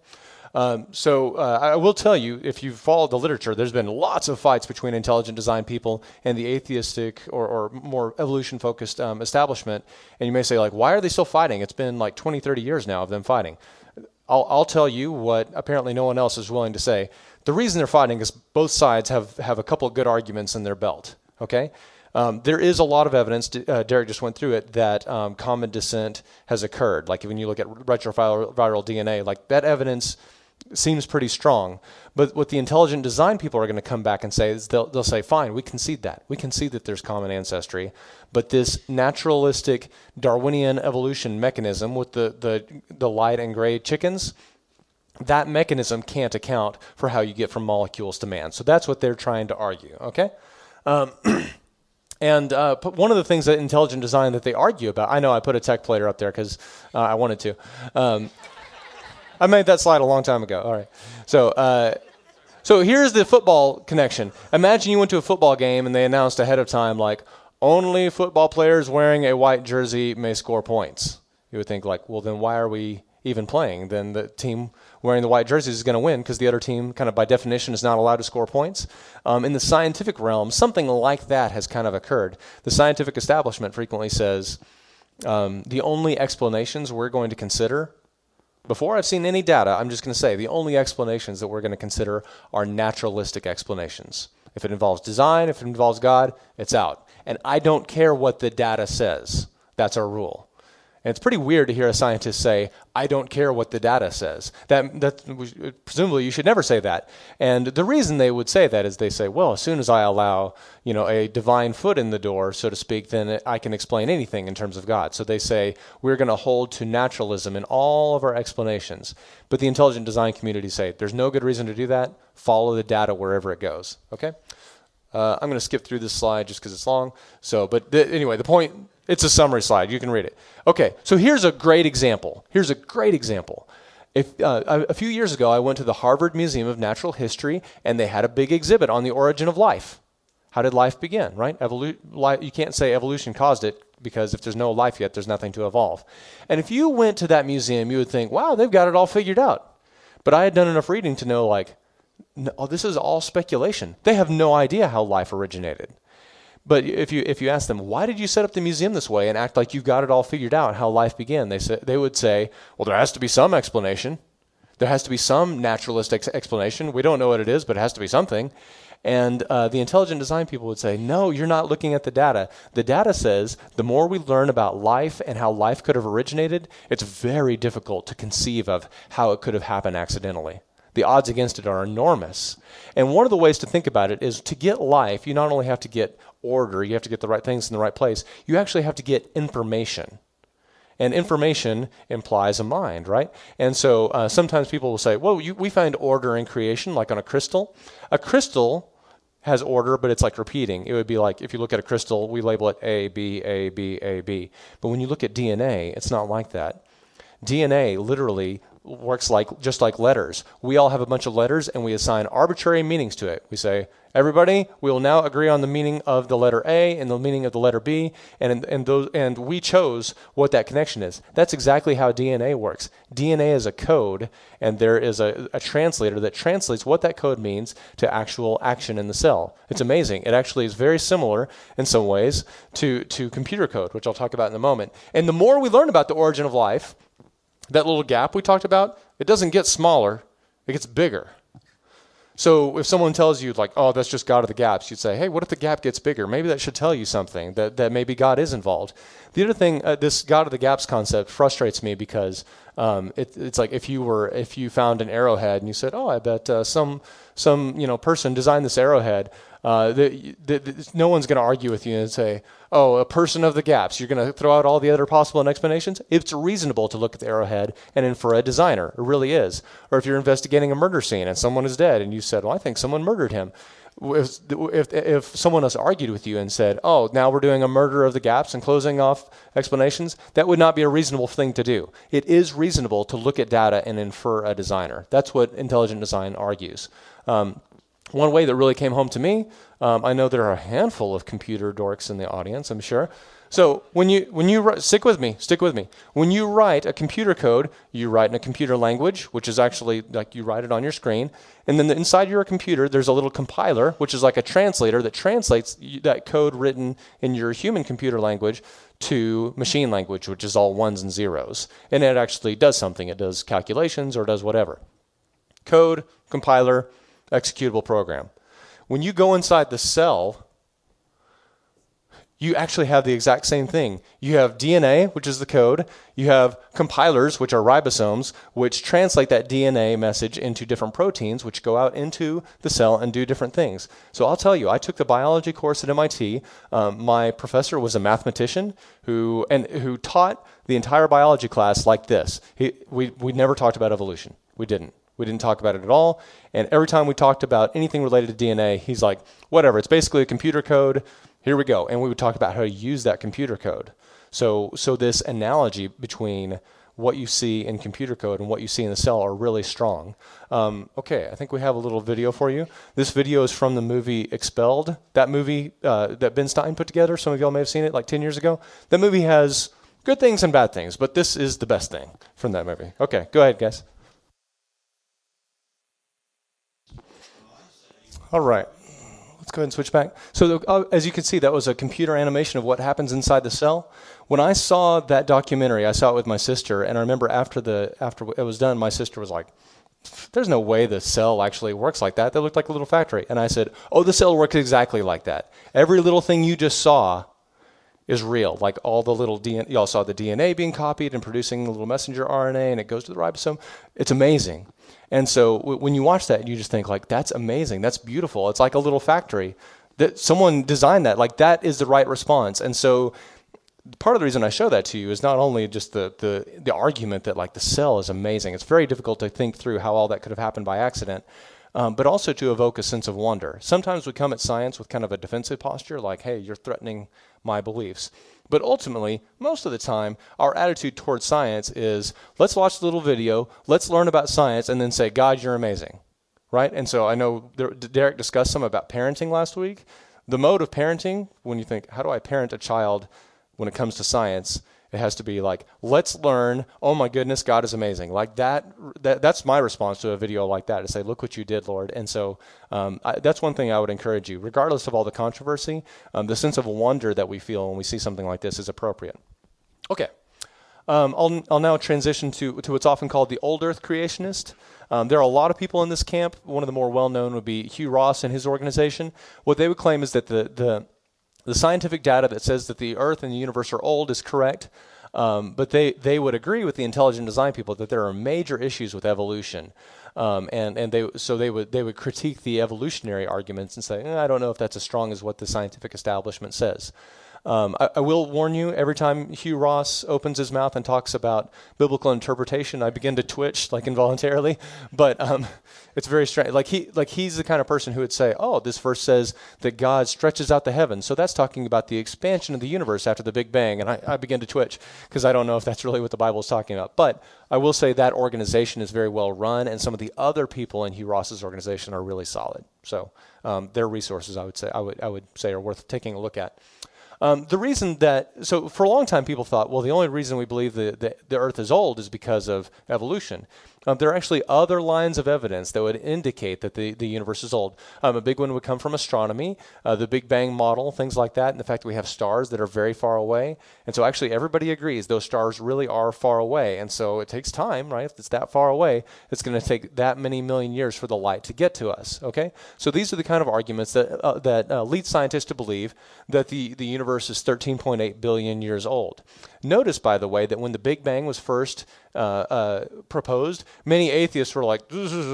So I will tell you, if you've followed the literature, there's been lots of fights between intelligent design people and the atheistic or more evolution-focused establishment. And you may say, like, why are they still fighting? It's been like 20, 30 years now of them fighting. I'll tell you what apparently no one else is willing to say. The reason they're fighting is both sides have a couple of good arguments in their belt. Okay? There is a lot of evidence, Derek just went through it, that common descent has occurred. Like when you look at retroviral DNA, like that evidence seems pretty strong. But what the intelligent design people are going to come back and say is they'll say, fine, we concede that. We concede that there's common ancestry. But this naturalistic Darwinian evolution mechanism with the light and gray chickens, that mechanism can't account for how you get from molecules to man. So that's what they're trying to argue, okay? And one of the things that intelligent design that they argue about, I know I put a tech plater up there because I wanted to. I made that slide a long time ago. All right. So here's the football connection. Imagine you went to a football game and they announced ahead of time, like, only football players wearing a white jersey may score points. You would think, like, well, then why are we even playing? Then the team wearing the white jerseys is going to win because the other team, kind of by definition, is not allowed to score points. In the scientific realm, something like that has kind of occurred. The scientific establishment frequently says the only explanations we're going to consider, before I've seen any data, I'm just going to say the only explanations that we're going to consider are naturalistic explanations. If it involves design, if it involves God, it's out. And I don't care what the data says. That's our rule. And it's pretty weird to hear a scientist say, I don't care what the data says. Presumably you should never say that. And the reason they would say that is they say, well, as soon as I allow, a divine foot in the door, so to speak, then I can explain anything in terms of God. So they say, we're going to hold to naturalism in all of our explanations. But the intelligent design community say, there's no good reason to do that. Follow the data wherever it goes. Okay? I'm going to skip through this slide just because it's long. Anyway, the point, it's a summary slide. You can read it. Okay, so here's a great example. A few years ago, I went to the Harvard Museum of Natural History, and they had a big exhibit on the origin of life. How did life begin, right? You can't say evolution caused it, because if there's no life yet, there's nothing to evolve. And if you went to that museum, you would think, wow, they've got it all figured out. But I had done enough reading to know, no, this is all speculation. They have no idea how life originated. But if you ask them, why did you set up the museum this way and act like you've got it all figured out, how life began? They would say, well, there has to be some explanation. There has to be some naturalist explanation. We don't know what it is, but it has to be something. And the intelligent design people would say, no, you're not looking at the data. The data says the more we learn about life and how life could have originated, it's very difficult to conceive of how it could have happened accidentally. The odds against it are enormous. And one of the ways to think about it is to get life, you not only have to get order. You have to get the right things in the right place. You actually have to get information. And information implies a mind, right? And so sometimes people will say, well, we find order in creation, like on a crystal. A crystal has order, but it's like repeating. It would be like, if you look at a crystal, we label it A, B, A, B, A, B. But when you look at DNA, it's not like that. DNA literally works just like letters. We all have a bunch of letters, and we assign arbitrary meanings to it. We say, everybody, we will now agree on the meaning of the letter A and the meaning of the letter B, and we chose what that connection is. That's exactly how DNA works. DNA is a code, and there is a translator that translates what that code means to actual action in the cell. It's amazing. It actually is very similar in some ways to computer code, which I'll talk about in a moment. And the more we learn about the origin of life, that little gap we talked about, it doesn't get smaller, it gets bigger. So if someone tells you like, oh, that's just God of the gaps, you'd say, hey, what if the gap gets bigger? Maybe that should tell you something, that maybe God is involved. The other thing, this God of the gaps concept frustrates me because it's like if you found an arrowhead and you said, oh, I bet some person designed this arrowhead, no one's going to argue with you and say, oh, a person of the gaps. You're going to throw out all the other possible explanations. It's reasonable to look at the arrowhead and infer a designer. It really is. Or if you're investigating a murder scene and someone is dead and you said, well, I think someone murdered him. If someone else argued with you and said, oh, now we're doing a murder of the gaps and closing off explanations, that would not be a reasonable thing to do. It is reasonable to look at data and infer a designer. That's what intelligent design argues. One way that really came home to me, I know there are a handful of computer dorks in the audience, I'm sure. So when you stick with me. When you write a computer code, you write in a computer language, which is actually like you write it on your screen, and then inside your computer there's a little compiler, which is like a translator that translates that code written in your human computer language to machine language, which is all ones and zeros, and it actually does something. It does calculations or does whatever. Code, compiler, executable program. When you go inside the cell, you actually have the exact same thing. You have DNA, which is the code. You have compilers, which are ribosomes, which translate that DNA message into different proteins, which go out into the cell and do different things. So I'll tell you, I took the biology course at MIT. My professor was a mathematician who taught the entire biology class like this. We never talked about evolution. We didn't talk about it at all. And every time we talked about anything related to DNA, he's like, whatever, it's basically a computer code. Here we go. And we would talk about how to use that computer code. So this analogy between what you see in computer code and what you see in the cell are really strong. Okay, I think we have a little video for you. This video is from the movie Expelled, that movie that Ben Stein put together. Some of y'all may have seen it like 10 years ago. That movie has good things and bad things, but this is the best thing from that movie. Okay, go ahead, guys. All right, let's go ahead and switch back. So as you can see, that was a computer animation of what happens inside the cell. When I saw that documentary, I saw it with my sister, and I remember after it was done, my sister was like, there's no way the cell actually works like that. That looked like a little factory. And I said, oh, the cell works exactly like that. Every little thing you just saw is real. Like all the little DNA, y'all saw the DNA being copied and producing a little messenger RNA, and it goes to the ribosome. It's amazing. And so when you watch that, you just think like, that's amazing. That's beautiful. It's like a little factory that someone designed that. Like that is the right response. And so part of the reason I show that to you is not only just the argument that like the cell is amazing. It's very difficult to think through how all that could have happened by accident, but also to evoke a sense of wonder. Sometimes we come at science with kind of a defensive posture, like, hey, you're threatening my beliefs. But ultimately, most of the time, our attitude towards science is, let's watch the little video, let's learn about science, and then say, God, you're amazing, right? And so I know Derek discussed some about parenting last week. The mode of parenting, when you think, how do I parent a child when it comes to science, it has to be like, let's learn, oh my goodness, God is amazing. Like that's my response to a video like that, to say, look what you did, Lord. And so that's one thing I would encourage you, regardless of all the controversy, the sense of wonder that we feel when we see something like this is appropriate. Okay, I'll now transition to what's often called the old earth creationist. There are a lot of people in this camp. One of the more well-known would be Hugh Ross and his organization. What they would claim is that the scientific data that says that the earth and the universe are old is correct, but they would agree with the intelligent design people that there are major issues with evolution. and they would critique the evolutionary arguments and say, I don't know if that's as strong as what the scientific establishment says. I will warn you, every time Hugh Ross opens his mouth and talks about biblical interpretation, I begin to twitch, like involuntarily, but it's very strange. He's the kind of person who would say, this verse says that God stretches out the heavens, so that's talking about the expansion of the universe after the Big Bang, and I begin to twitch, because I don't know if that's really what the Bible is talking about. But I will say that organization is very well run, and some of the other people in Hugh Ross's organization are really solid. So their resources, I would say, are worth taking a look at. The reason so for a long time people thought, well, the only reason we believe the Earth is old is because of evolution. There are actually other lines of evidence that would indicate that the universe is old. A big one would come from astronomy, the Big Bang model, things like that, and the fact that we have stars that are very far away. And so actually everybody agrees those stars really are far away. And so it takes time, right? If it's that far away, it's going to take that many million years for the light to get to us, okay? So these are the kind of arguments that lead scientists to believe that the universe is 13.8 billion years old. Notice, by the way, that when the Big Bang was first proposed, many atheists were like,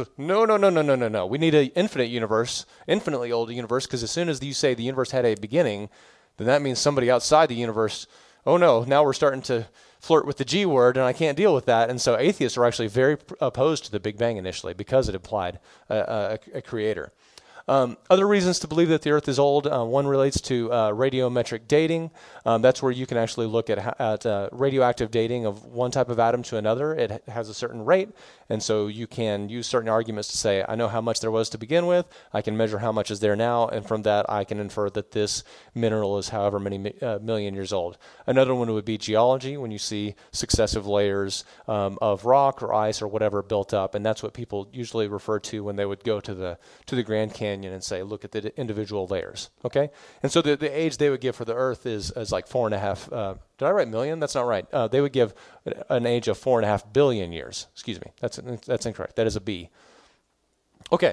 no. We need an infinite universe, infinitely old universe, because as soon as you say the universe had a beginning, then that means somebody outside the universe, oh no, now we're starting to flirt with the G word, and I can't deal with that. And so atheists are actually very opposed to the Big Bang initially because it implied a creator. Other reasons to believe that the Earth is old, one relates to radiometric dating. That's where you can actually look at radioactive dating of one type of atom to another. It has a certain rate, and so you can use certain arguments to say, I know how much there was to begin with, I can measure how much is there now, and from that I can infer that this mineral is however many million years old. Another one would be geology, when you see successive layers of rock or ice or whatever built up, and that's what people usually refer to when they would go to the Grand Canyon and say, look at the individual layers, okay? And so the age they would give for the Earth is like 4.5, did I write million? That's not right. They would give an age of 4.5 billion years. Excuse me, that's incorrect. That is a B. Okay.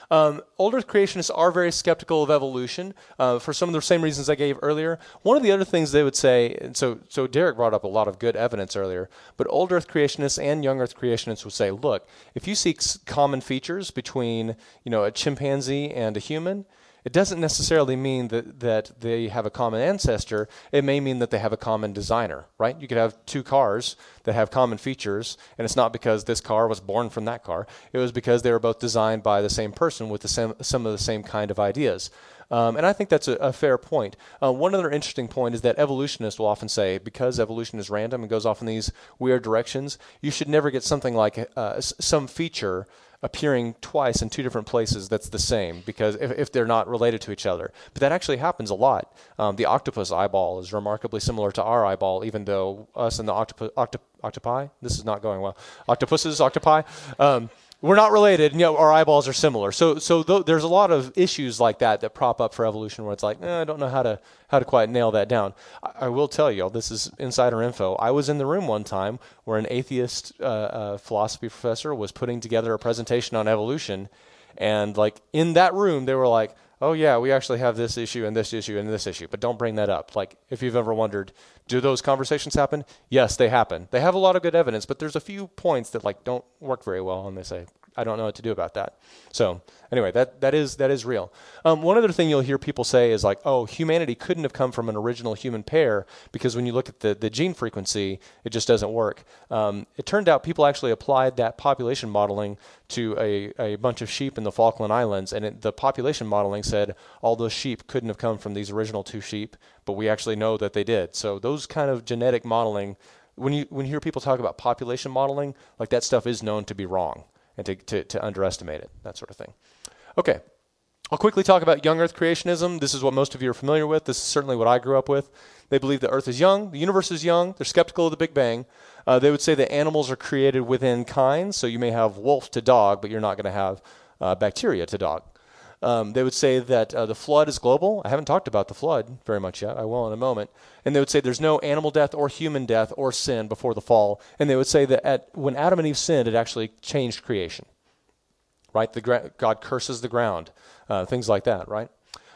Old Earth creationists are very skeptical of evolution for some of the same reasons I gave earlier. One of the other things they would say, and so Derek brought up a lot of good evidence earlier, but Old Earth creationists and Young Earth creationists would say, look, if you see common features between a chimpanzee and a human, it doesn't necessarily mean that they have a common ancestor. It may mean that they have a common designer, right? You could have two cars that have common features, and it's not because this car was born from that car. It was because they were both designed by the same person with some of the same kind of ideas. And I think that's a fair point. One other interesting point is that evolutionists will often say, because evolution is random and goes off in these weird directions, you should never get something like some feature appearing twice in two different places that's the same, because if they're not related to each other. But that actually happens a lot. The octopus eyeball is remarkably similar to our eyeball, even though us and the octopi, this is not going well, octopi, we're not related, our eyeballs are similar. So there's a lot of issues like that prop up for evolution where it's like, I don't know how to quite nail that down. I will tell you, this is insider info. I was in the room one time where an atheist philosophy professor was putting together a presentation on evolution, and like in that room they were like, oh yeah, we actually have this issue and this issue and this issue, but don't bring that up. Like, if you've ever wondered, do those conversations happen? Yes, they happen. They have a lot of good evidence, but there's a few points that like don't work very well, and they say, I don't know what to do about that. So anyway, that is real. One other thing you'll hear people say is like, oh, humanity couldn't have come from an original human pair, because when you look at the gene frequency, it just doesn't work. It turned out people actually applied that population modeling to a bunch of sheep in the Falkland Islands, and the population modeling said all those sheep couldn't have come from these original two sheep, but we actually know that they did. So those kind of genetic modeling, when you hear people talk about population modeling, like that stuff is known to be wrong, and to underestimate it, that sort of thing. Okay, I'll quickly talk about young Earth creationism. This is what most of you are familiar with. This is certainly what I grew up with. They believe the Earth is young, the universe is young, they're skeptical of the Big Bang. They would say that animals are created within kinds, so you may have wolf to dog, but you're not going to have bacteria to dog. They would say that the flood is global. I haven't talked about the flood very much yet. I will in a moment. And they would say there's no animal death or human death or sin before the fall. And they would say that when Adam and Eve sinned, it actually changed creation. Right? God curses the ground. Things like that, right?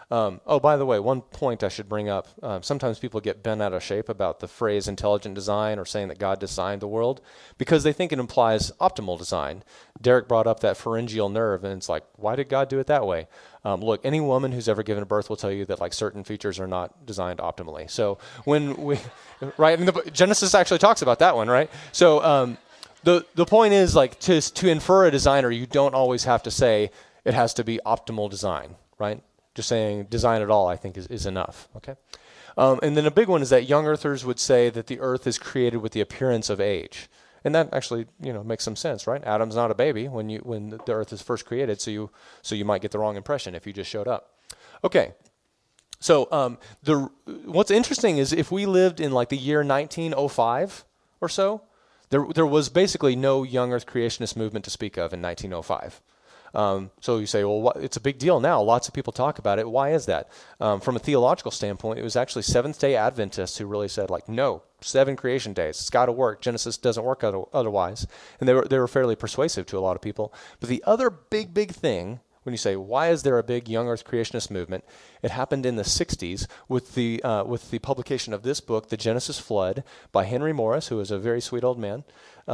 Oh, by the way, one point I should bring up. Sometimes people get bent out of shape about the phrase intelligent design or saying that God designed the world because they think it implies optimal design. Derek brought up that pharyngeal nerve, and it's like, why did God do it that way? Look, any woman who's ever given birth will tell you that like certain features are not designed optimally. So when we, right, and Genesis actually talks about that one, right? So the point is like to infer a designer, you don't always have to say it has to be optimal design, right? Just saying design at all, I think, is enough. Okay, and then a big one is that young earthers would say that the earth is created with the appearance of age, and that actually makes some sense, right? Adam's not a baby when the earth is first created, so you might get the wrong impression if you just showed up. Okay, so what's interesting is if we lived in like the year 1905 or so, there was basically no young earth creationist movement to speak of in 1905. So you say, well, it's a big deal now. Lots of people talk about it. Why is that? From a theological standpoint, it was actually Seventh-day Adventists who really said, like, no, 7 creation days. It's got to work. Genesis doesn't work otherwise. And they were fairly persuasive to a lot of people. But the other big thing, when you say, why is there a big young earth creationist movement? It happened in the 60s with the publication of this book, The Genesis Flood, by Henry Morris, who is a very sweet old man.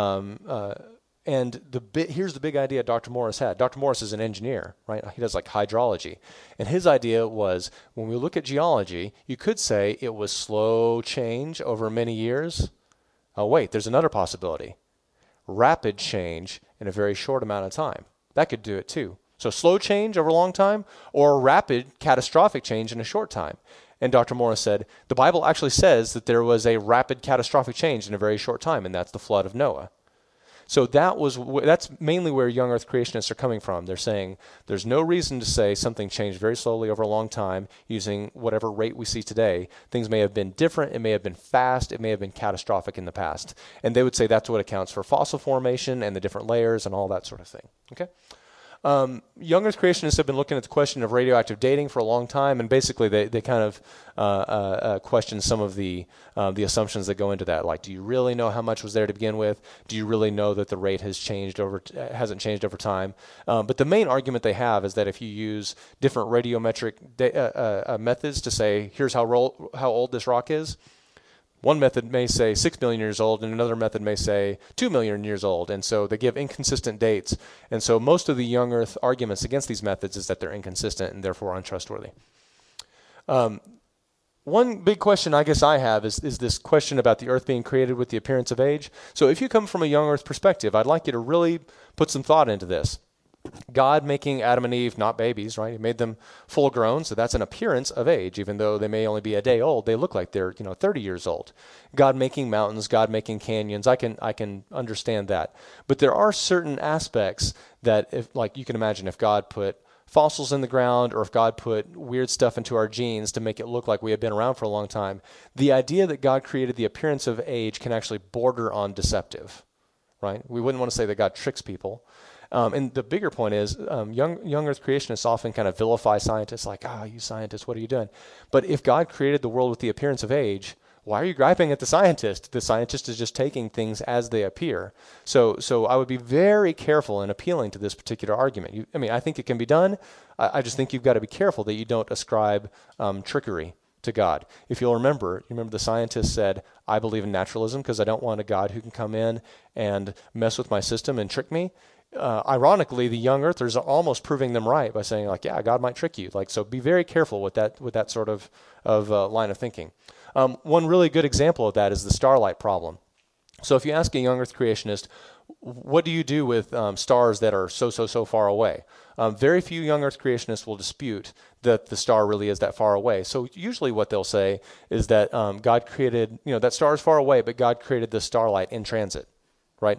And here's the big idea Dr. Morris had. Dr. Morris is an engineer, right? He does like hydrology. And his idea was, when we look at geology, you could say it was slow change over many years. Oh, wait, there's another possibility. Rapid change in a very short amount of time. That could do it too. So slow change over a long time, or rapid catastrophic change in a short time. And Dr. Morris said, the Bible actually says that there was a rapid catastrophic change in a very short time, and that's the flood of Noah. So that's mainly where young earth creationists are coming from. They're saying there's no reason to say something changed very slowly over a long time using whatever rate we see today. Things may have been different. It may have been fast. It may have been catastrophic in the past. And they would say that's what accounts for fossil formation and the different layers and all that sort of thing. Okay? Young earth creationists have been looking at the question of radioactive dating for a long time, and basically they kind of question some of the assumptions that go into that. Like, do you really know how much was there to begin with? Do you really know that the rate hasn't changed over time? But the main argument they have is that if you use different radiometric methods to say, here's how old this rock is, one method may say 6 million years old, and another method may say 2 million years old. And so they give inconsistent dates. And so most of the young earth arguments against these methods is that they're inconsistent and therefore untrustworthy. One big question I guess I have is this question about the earth being created with the appearance of age. So if you come from a young earth perspective, I'd like you to really put some thought into this. God making Adam and Eve not babies, right? He made them full grown, so that's an appearance of age. Even though they may only be a day old, they look like they're 30 years old. God making mountains, God making canyons, I can understand that. But there are certain aspects that, if, like you can imagine, if God put fossils in the ground or if God put weird stuff into our genes to make it look like we have been around for a long time, the idea that God created the appearance of age can actually border on deceptive, right? We wouldn't want to say that God tricks people. And the bigger point is young earth creationists often kind of vilify scientists like, you scientists, what are you doing? But if God created the world with the appearance of age, why are you griping at the scientist? The scientist is just taking things as they appear. So I would be very careful in appealing to this particular argument. I think it can be done. I just think you've got to be careful that you don't ascribe trickery to God. If you'll remember the scientist said, I believe in naturalism because I don't want a God who can come in and mess with my system and trick me. Ironically, the young earthers are almost proving them right by saying, like, yeah, God might trick you. Like, so be very careful with that sort of line of thinking. One really good example of that is the starlight problem. So if you ask a young earth creationist, what do you do with stars that are so far away? Very few young earth creationists will dispute that the star really is that far away. So usually what they'll say is that God created, that star is far away, but God created the starlight in transit, right?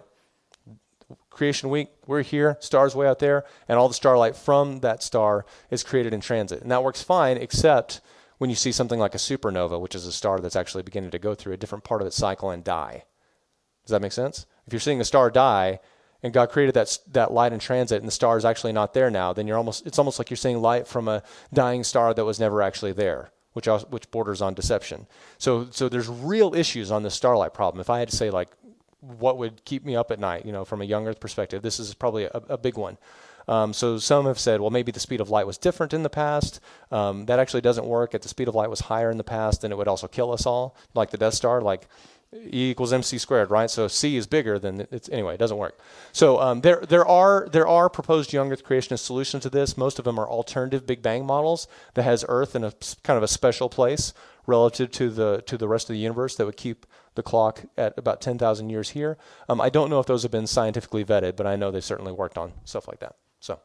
Creation week, we're here, star's way out there, and all the starlight from that star is created in transit. And that works fine, except when you see something like a supernova, which is a star that's actually beginning to go through a different part of its cycle and die. Does that make sense? If you're seeing a star die, and God created that light in transit, and the star is actually not there now, then it's almost like you're seeing light from a dying star that was never actually there, which borders on deception. So there's real issues on the starlight problem. If I had to say, like, what would keep me up at night, from a young earth perspective. This is probably a big one. So some have said, well, maybe the speed of light was different in the past. That actually doesn't work. If the speed of light was higher in the past, then it would also kill us all, like the Death Star, like E equals mc squared, right? So C is bigger than anyway, it doesn't work. So there are proposed young earth creationist solutions to this. Most of them are alternative Big Bang models that has Earth in a kind of a special place relative to the rest of the universe that would keep the clock at about 10,000 years here. I don't know if those have been scientifically vetted, but I know they've certainly worked on stuff like that. So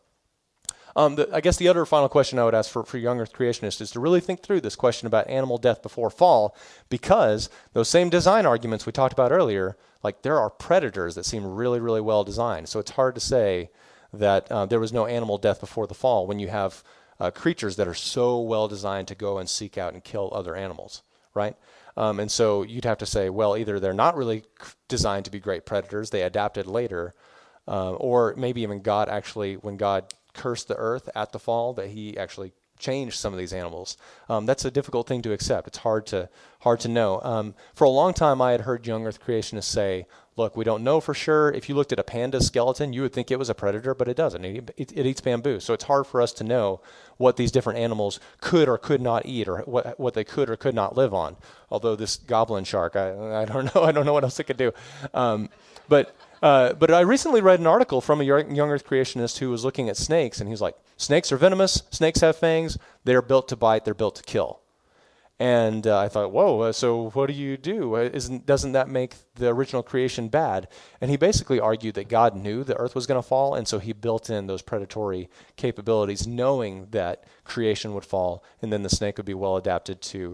I guess the other final question I would ask for young earth creationists is to really think through this question about animal death before fall, because those same design arguments we talked about earlier, like there are predators that seem really, really well designed. So it's hard to say that there was no animal death before the fall when you have creatures that are so well designed to go and seek out and kill other animals, right? And so you'd have to say, well, either they're not really designed to be great predators, they adapted later, or maybe even God actually, when God cursed the earth at the fall, that he actually changed some of these animals. That's a difficult thing to accept. It's hard to know. For a long time, I had heard young earth creationists say, look, we don't know for sure. If you looked at a panda skeleton, you would think it was a predator, but it doesn't. It eats bamboo. So it's hard for us to know what these different animals could or could not eat, or what they could or could not live on. Although this goblin shark, I don't know. I don't know what else it could do. But I recently read an article from a young earth creationist who was looking at snakes, and he was like, snakes are venomous, snakes have fangs, they're built to bite, they're built to kill. And I thought, whoa, so what do you do? Doesn't that make the original creation bad? And he basically argued that God knew the earth was going to fall, and so he built in those predatory capabilities, knowing that creation would fall, and then the snake would be well adapted to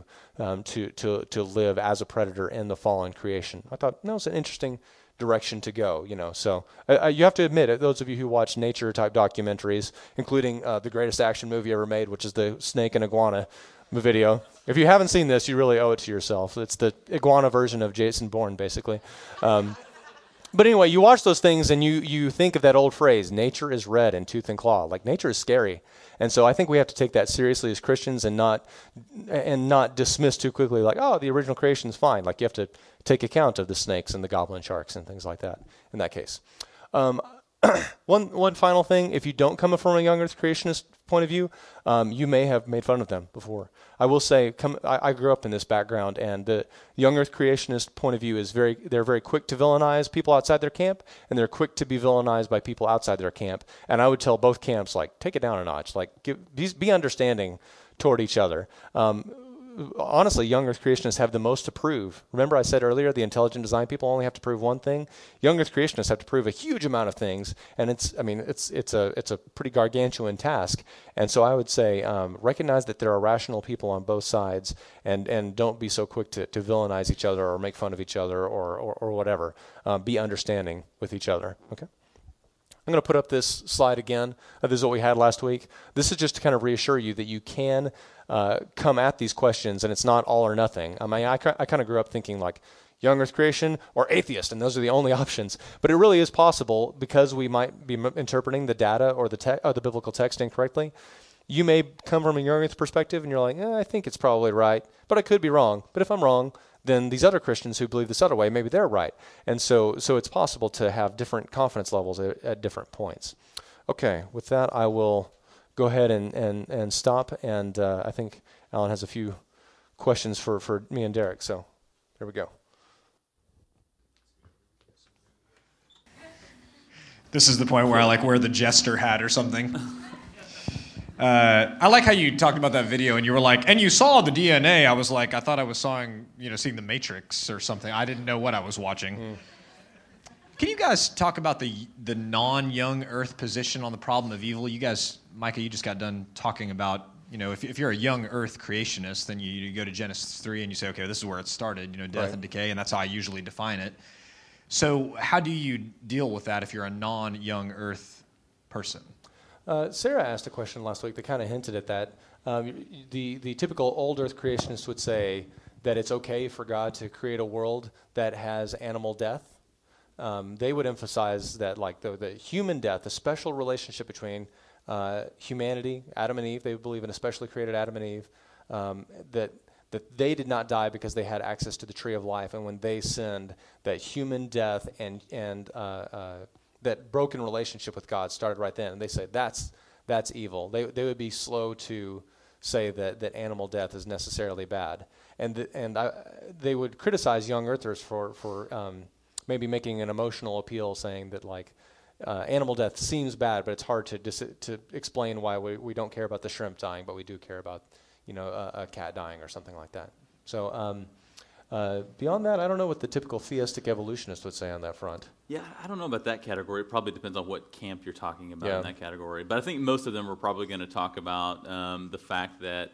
live as a predator in the fallen creation. I thought, no, it's an interesting direction to go, So you have to admit it, those of you who watch nature-type documentaries, including the greatest action movie ever made, which is the Snake and Iguana video. If you haven't seen this, you really owe it to yourself. It's the iguana version of Jason Bourne, basically. But anyway, you watch those things and you think of that old phrase, nature is red in tooth and claw. Like, nature is scary. And so I think we have to take that seriously as Christians and not dismiss too quickly, like, oh, the original creation is fine. Like, you have to take account of the snakes and the goblin sharks and things like that in that case. One final thing, if you don't come from a young earth creationist point of view, you may have made fun of them before. I will say, I grew up in this background, and the young earth creationist point of view is they're very quick to villainize people outside their camp, and they're quick to be villainized by people outside their camp. And I would tell both camps, like, take it down a notch, like, be understanding toward each other. Honestly, young earth creationists have the most to prove. Remember I said earlier, the intelligent design people only have to prove one thing? Young earth creationists have to prove a huge amount of things, and it's a pretty gargantuan task. And so I would say, recognize that there are rational people on both sides, and don't be so quick to villainize each other or make fun of each other or whatever. Be understanding with each other, okay? I'm going to put up this slide again. This is what we had last week. This is just to kind of reassure you that you can come at these questions, and it's not all or nothing. I mean, I kind of grew up thinking like young earth creation or atheist, and those are the only options. But it really is possible, because we might be interpreting the data or the biblical text incorrectly. You may come from a young earth perspective, and you're like, I think it's probably right, but I could be wrong. But if I'm wrong, then these other Christians who believe this other way, maybe they're right. And so it's possible to have different confidence levels at different points. Okay, with that, I will go ahead and stop. And I think Alan has a few questions for me and Derek. So there we go. This is the point where I like wear the jester hat or something. I like how you talked about that video and you were like, and you saw the DNA. I was like, I thought I was seeing the Matrix or something. I didn't know what I was watching. Can you guys talk about the non-young earth position on the problem of evil? You guys, Micah, you just got done talking about, if you're a young earth creationist, then you go to Genesis 3 and you say, okay, this is where it started, death and decay, and that's how I usually define it. So how do you deal with that if you're a non-young earth person? Sarah asked a question last week that kind of hinted at that. The typical old earth creationist would say that it's okay for God to create a world that has animal death. They would emphasize that, like, the human death, the special relationship between humanity, Adam and Eve, they believe in a specially created Adam and Eve, that they did not die because they had access to the tree of life, and when they sinned, that human death and that broken relationship with God started right then. And they say that's evil. They would be slow to say that animal death is necessarily bad, and they would criticize young earthers for maybe making an emotional appeal, saying that like animal death seems bad, but it's hard to explain why we don't care about the shrimp dying, but we do care about a cat dying or something like that. So beyond that, I don't know what the typical theistic evolutionist would say on that front. Yeah, I don't know about that category. It probably depends on what camp you're talking about in that category. But I think most of them are probably going to talk about the fact that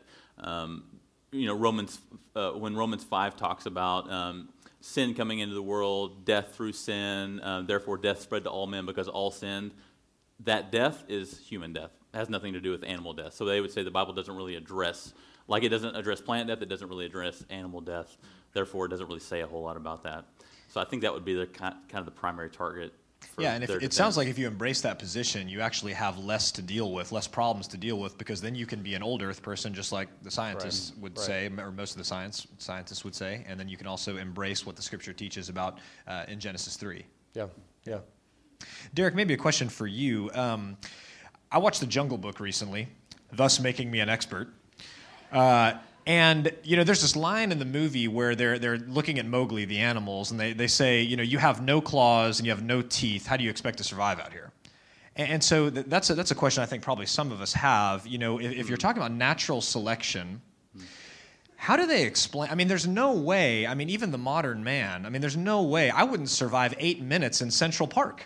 when Romans 5 talks about sin coming into the world, death through sin, therefore death spread to all men because all sinned. That death is human death. It has nothing to do with animal death. So they would say the Bible doesn't really address, like it doesn't address plant death, it doesn't really address animal death. Therefore, it doesn't really say a whole lot about that. So I think that would be the kind of the primary target. Yeah, and it sounds like if you embrace that position, you actually have less to deal with, less problems to deal with, because then you can be an old earth person, just like the scientists would say, or most of the scientists would say, and then you can also embrace what the Scripture teaches about in Genesis 3. Yeah. Derek, maybe a question for you. I watched The Jungle Book recently, thus making me an expert. And, there's this line in the movie where they're looking at Mowgli, the animals, and they say, you have no claws and you have no teeth. How do you expect to survive out here? And so that's a question I think probably some of us have. If you're talking about natural selection, how do they explain? I mean, there's no way. I mean, even the modern man, there's no way. I wouldn't survive 8 minutes in Central Park.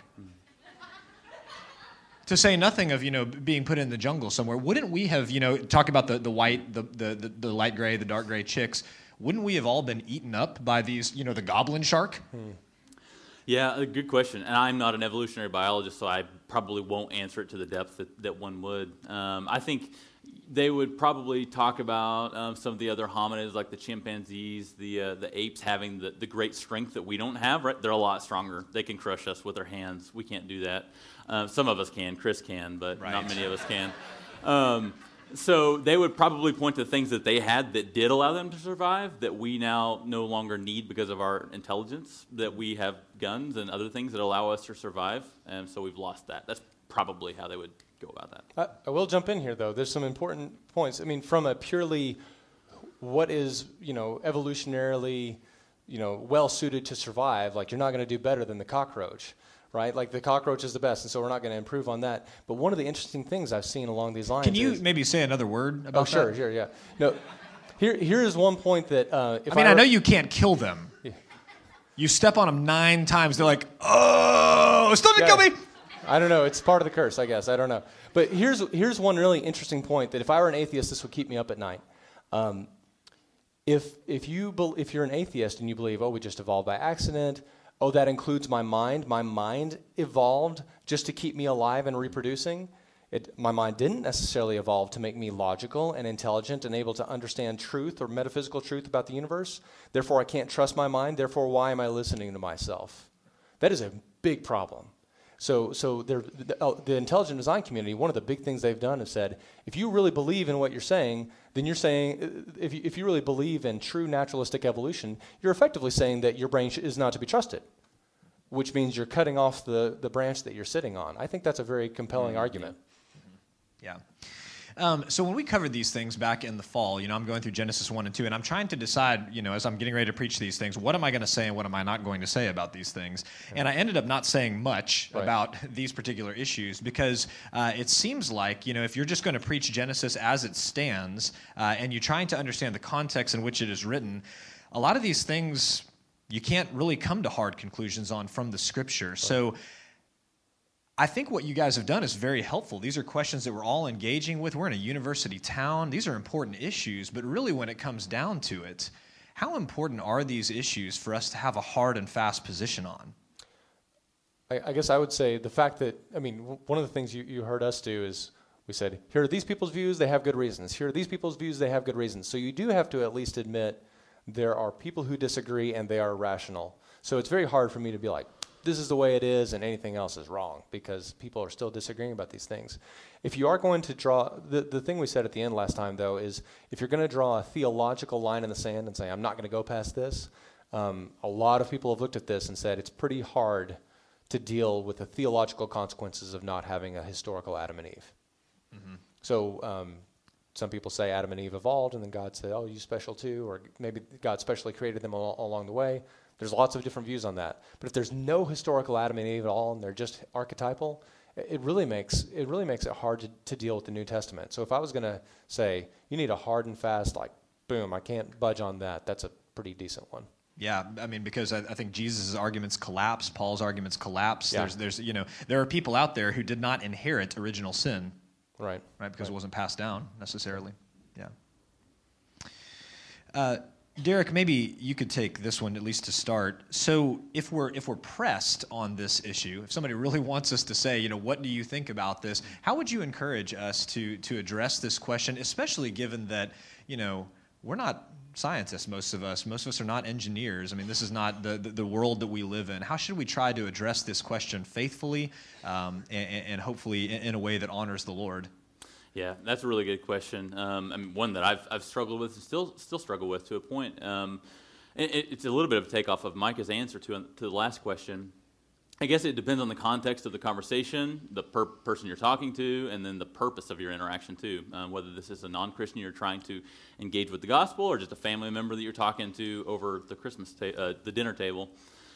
To say nothing of, being put in the jungle somewhere. Wouldn't we have, talk about the white, the light gray, the dark gray chicks, wouldn't we have all been eaten up by these, the goblin shark? Yeah, a good question. And I'm not an evolutionary biologist, so I probably won't answer it to the depth that one would. I think they would probably talk about some of the other hominids, like the chimpanzees, the apes having the great strength that we don't have. Right? They're a lot stronger. They can crush us with their hands. We can't do that. Some of us can. Chris can, but not many of us can. So they would probably point to things that they had that did allow them to survive that we now no longer need because of our intelligence, that we have guns and other things that allow us to survive, and so we've lost that. That's probably how they would go about that. I will jump in here, though. There's some important points. From a purely what is, evolutionarily, well-suited to survive, like you're not going to do better than the cockroach. Right? Like the cockroach is the best, and so we're not going to improve on that. But one of the interesting things I've seen along these lines Can you maybe say another word about that? Sure, yeah. No, here is one point that I know you can't kill them. Yeah. You step on them 9 times, they're like, oh, still didn't kill me! I don't know. It's part of the curse, I guess. I don't know. But here's one really interesting point that if I were an atheist, this would keep me up at night. If you're an atheist and you believe, we just evolved by accident, that includes my mind. My mind evolved just to keep me alive and reproducing. My mind didn't necessarily evolve to make me logical and intelligent and able to understand truth or metaphysical truth about the universe. Therefore, I can't trust my mind. Therefore, why am I listening to myself? That is a big problem. So the intelligent design community, one of the big things they've done is said, if you really believe in what you're saying, then you're saying, if you really believe in true naturalistic evolution, you're effectively saying that your brain is not to be trusted, which means you're cutting off the branch that you're sitting on. I think that's a very compelling argument. Yeah. So when we covered these things back in the fall, I'm going through Genesis 1 and 2, and I'm trying to decide, as I'm getting ready to preach these things, what am I going to say and what am I not going to say about these things? And I ended up not saying much about these particular issues because it seems like, if you're just going to preach Genesis as it stands and you're trying to understand the context in which it is written, a lot of these things you can't really come to hard conclusions on from the Scripture. So I think what you guys have done is very helpful. These are questions that we're all engaging with. We're in a university town. These are important issues, but really when it comes down to it, how important are these issues for us to have a hard and fast position on? I guess I would say the fact that, one of the things you heard us do is we said, here are these people's views, they have good reasons. Here are these people's views, they have good reasons. So you do have to at least admit there are people who disagree and they are rational. So it's very hard for me to be like, this is the way it is and anything else is wrong, because people are still disagreeing about these things. If you are going to draw, the thing we said at the end last time, though, is if you're going to draw a theological line in the sand and say, I'm not going to go past this, a lot of people have looked at this and said it's pretty hard to deal with the theological consequences of not having a historical Adam and Eve. Mm-hmm. So some people say Adam and Eve evolved, and then God said, oh, you special too, or maybe God specially created them along the way. There's lots of different views on that. But if there's no historical Adam and Eve at all, and they're just archetypal, it really makes it hard to deal with the New Testament. So if I was going to say, you need a hard and fast, like, boom, I can't budge on that, that's a pretty decent one. Yeah, I mean, because I think Jesus' arguments collapse, Paul's arguments collapse. Yeah. There's there are people out there who did not inherit original sin. Right. Because it wasn't passed down necessarily. Yeah. Derek, maybe you could take this one at least to start. So if we're pressed on this issue, if somebody really wants us to say, what do you think about this? How would you encourage us to address this question, especially given that, we're not scientists, most of us. Most of us are not engineers. I mean, this is not the world that we live in. How should we try to address this question faithfully and hopefully in a way that honors the Lord? Yeah, that's a really good question. I mean, one that I've struggled with and still struggle with to a point. It's a little bit of a takeoff of Micah's answer to the last question. I guess it depends on the context of the conversation, the person you're talking to, and then the purpose of your interaction too. Whether this is a non-Christian you're trying to engage with the gospel, or just a family member that you're talking to over the the dinner table.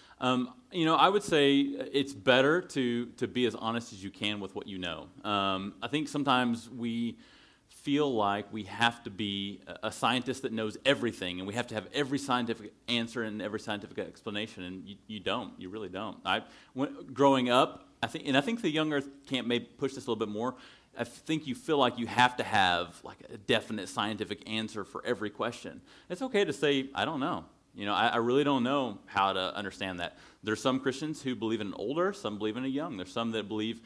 I would say it's better to be as honest as you can with what you know. I think sometimes we feel like we have to be a scientist that knows everything, and we have to have every scientific answer and every scientific explanation, and you don't. You really don't. Growing up, I think the young Earth camp may push this a little bit more. I think you feel like you have to have like a definite scientific answer for every question. It's okay to say, I don't know. I really don't know how to understand that. There's some Christians who believe in an older, some believe in a young. There's some that believe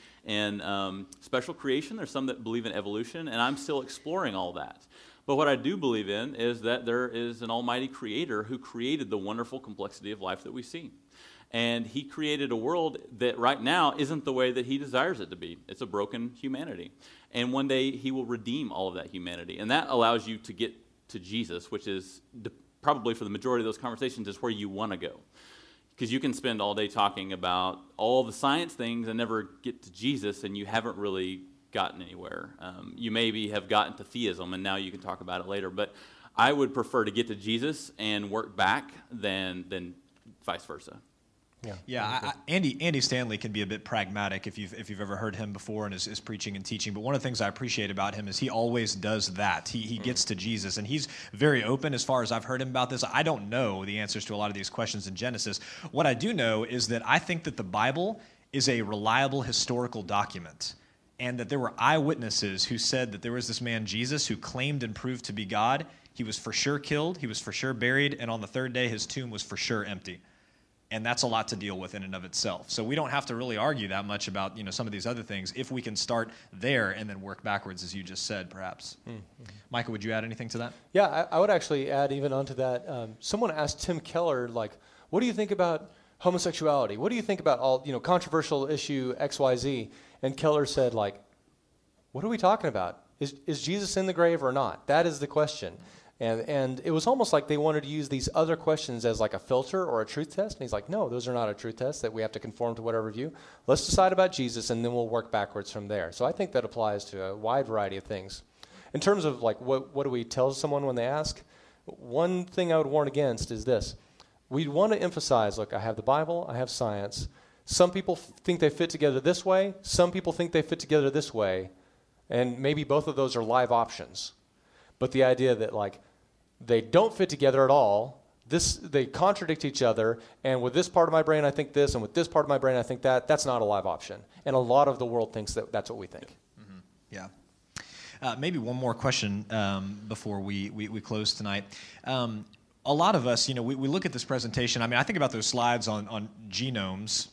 in special creation. There's some that believe in evolution, and I'm still exploring all that. But what I do believe in is that there is an almighty creator who created the wonderful complexity of life that we see. And he created a world that right now isn't the way that he desires it to be. It's a broken humanity. And one day he will redeem all of that humanity. And that allows you to get to Jesus, which is probably for the majority of those conversations is where you want to go. Because you can spend all day talking about all the science things and never get to Jesus, and you haven't really gotten anywhere. You maybe have gotten to theism, and now you can talk about it later. But I would prefer to get to Jesus and work back than vice versa. Yeah. Andy Stanley can be a bit pragmatic if you've ever heard him before and is preaching and teaching. But one of the things I appreciate about him is he always does that. He gets to Jesus, and he's very open as far as I've heard him about this. I don't know the answers to a lot of these questions in Genesis. What I do know is that I think that the Bible is a reliable historical document, and that there were eyewitnesses who said that there was this man Jesus who claimed and proved to be God. He was for sure killed, he was for sure buried, and on the third day his tomb was for sure empty. And that's a lot to deal with in and of itself. So we don't have to really argue that much about some of these other things if we can start there and then work backwards, as you just said, perhaps. Mm-hmm. Micah, would you add anything to that? Yeah, I would actually add even onto that. Someone asked Tim Keller, what do you think about homosexuality? What do you think about all controversial issue XYZ? And Keller said, what are we talking about? Is Jesus in the grave or not? That is the question. And it was almost like they wanted to use these other questions as like a filter or a truth test. And he's like, no, those are not a truth test, that we have to conform to whatever view. Let's decide about Jesus, and then we'll work backwards from there. So I think that applies to a wide variety of things. In terms of what do we tell someone when they ask, one thing I would warn against is this. We'd want to emphasize, look, I have the Bible, I have science. Some people think they fit together this way. Some people think they fit together this way. And maybe both of those are live options. But the idea that they don't fit together at all, they contradict each other, and with this part of my brain I think this, and with this part of my brain I think that, that's not a live option. And a lot of the world thinks that that's what we think. Mm-hmm. Yeah. Maybe one more question before we close tonight. A lot of us, we look at this presentation. I mean, I think about those slides on genomes.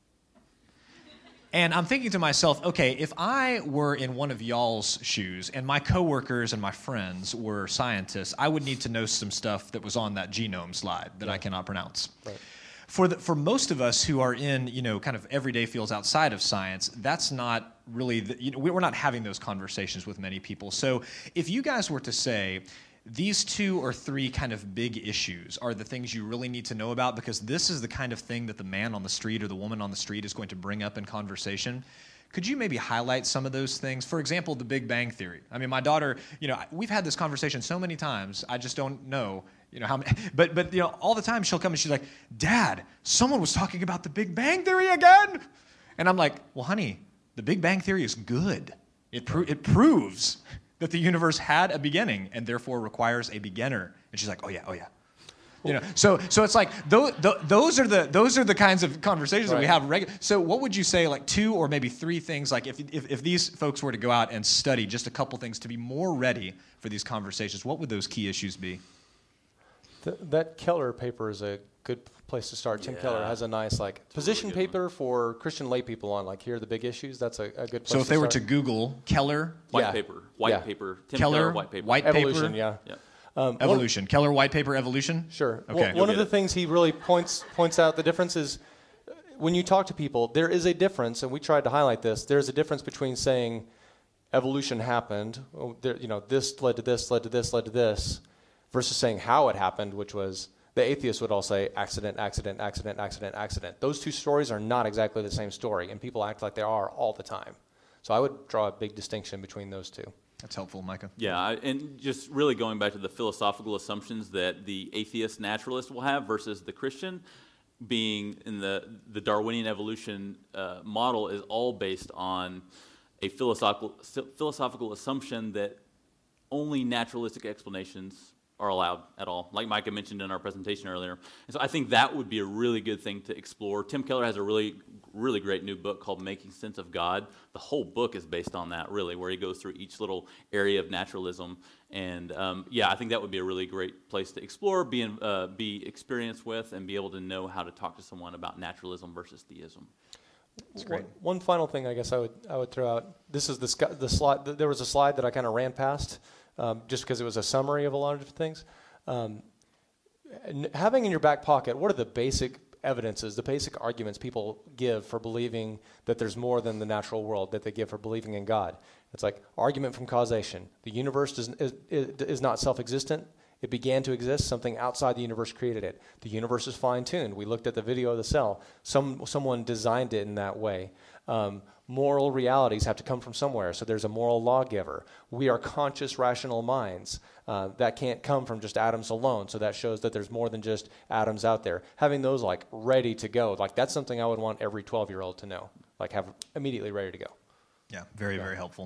And I'm thinking to myself, okay, if I were in one of y'all's shoes and my coworkers and my friends were scientists, I would need to know some stuff that was on that genome slide that I cannot pronounce. Right. for most of us who are in, kind of everyday fields outside of science, that's not really, we're not having those conversations with many people. So if you guys were to say, these 2 or 3 kind of big issues are the things you really need to know about because this is the kind of thing that the man on the street or the woman on the street is going to bring up in conversation, could you maybe highlight some of those things? For example, the Big Bang Theory. I mean, my daughter, we've had this conversation so many times, I just don't know, how many, but all the time she'll come and she's like, Dad, someone was talking about the Big Bang Theory again. And I'm like, well, honey, the Big Bang Theory is good. It proves that the universe had a beginning and therefore requires a beginner. And she's like, oh yeah. So it's like those are the kinds of conversations that we have regularly. So what would you say, like 2 or maybe 3 things, like if these folks were to go out and study just a couple things to be more ready for these conversations, what would those key issues be? That Keller paper is a good place to start. Tim Keller has a nice position paper for Christian lay people on here are the big issues. That's a good place to start. So if they were to Google Keller white paper, Tim Keller white paper, evolution, yeah. Evolution. Keller white paper evolution? Sure. Okay. One of the things he really points out the difference is when you talk to people, there is a difference, and we tried to highlight this. There's a difference between saying evolution happened, this led to this, led to this, led to this, versus saying how it happened, which was the atheists would all say accident, accident, accident, accident, accident. Those 2 stories are not exactly the same story, and people act like they are all the time. So I would draw a big distinction between those 2. That's helpful, Micah. Yeah, and just really going back to the philosophical assumptions that the atheist naturalist will have versus the Christian, being in the Darwinian evolution model is all based on a philosophical assumption that only naturalistic explanations are allowed at all, like Micah mentioned in our presentation earlier. And so I think that would be a really good thing to explore. Tim Keller has a really, really great new book called Making Sense of God. The whole book is based on that, really, where he goes through each little area of naturalism. And I think that would be a really great place to explore, be experienced with, and be able to know how to talk to someone about naturalism versus theism. That's great. One final thing I guess I would throw out. This is the slide. There was a slide that I kind of ran past just because it was a summary of a lot of different things. Having in your back pocket, what are the basic evidences, the basic arguments people give for believing that there's more than the natural world, that they give for believing in God? It's like argument from causation. The universe is not self-existent. It began to exist. Something outside the universe created it. The universe is fine-tuned. We looked at the video of the cell. Someone designed it in that way. Moral realities have to come from somewhere, so there's a moral lawgiver. We are conscious, rational minds. That can't come from just atoms alone, so that shows that there's more than just atoms out there. Having those ready to go, that's something I would want every 12-year-old to know, have immediately ready to go. Yeah, very, very helpful.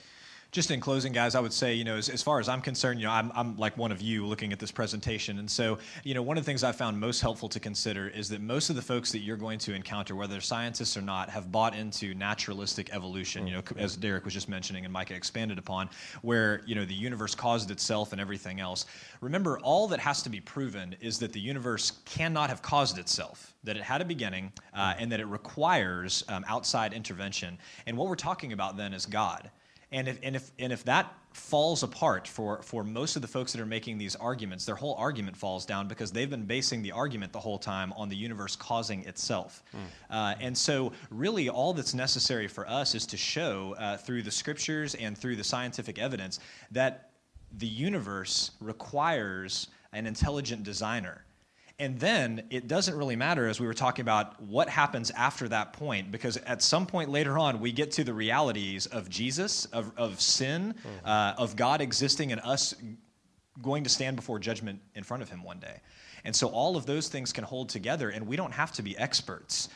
Just in closing, guys, I would say, as far as I'm concerned, I'm like one of you looking at this presentation. And so, one of the things I found most helpful to consider is that most of the folks that you're going to encounter, whether they're scientists or not, have bought into naturalistic evolution, as Derek was just mentioning and Micah expanded upon, where, the universe caused itself and everything else. Remember, all that has to be proven is that the universe cannot have caused itself, that it had a beginning, and that it requires outside intervention. And what we're talking about then is God. And if that falls apart for most of the folks that are making these arguments, their whole argument falls down because they've been basing the argument the whole time on the universe causing itself. And so really all that's necessary for us is to show through the scriptures and through the scientific evidence that the universe requires an intelligent designer. And then it doesn't really matter, as we were talking about, what happens after that point, because at some point later on, we get to the realities of Jesus, of sin, of God existing and us going to stand before judgment in front of him one day. And so all of those things can hold together, and we don't have to be experts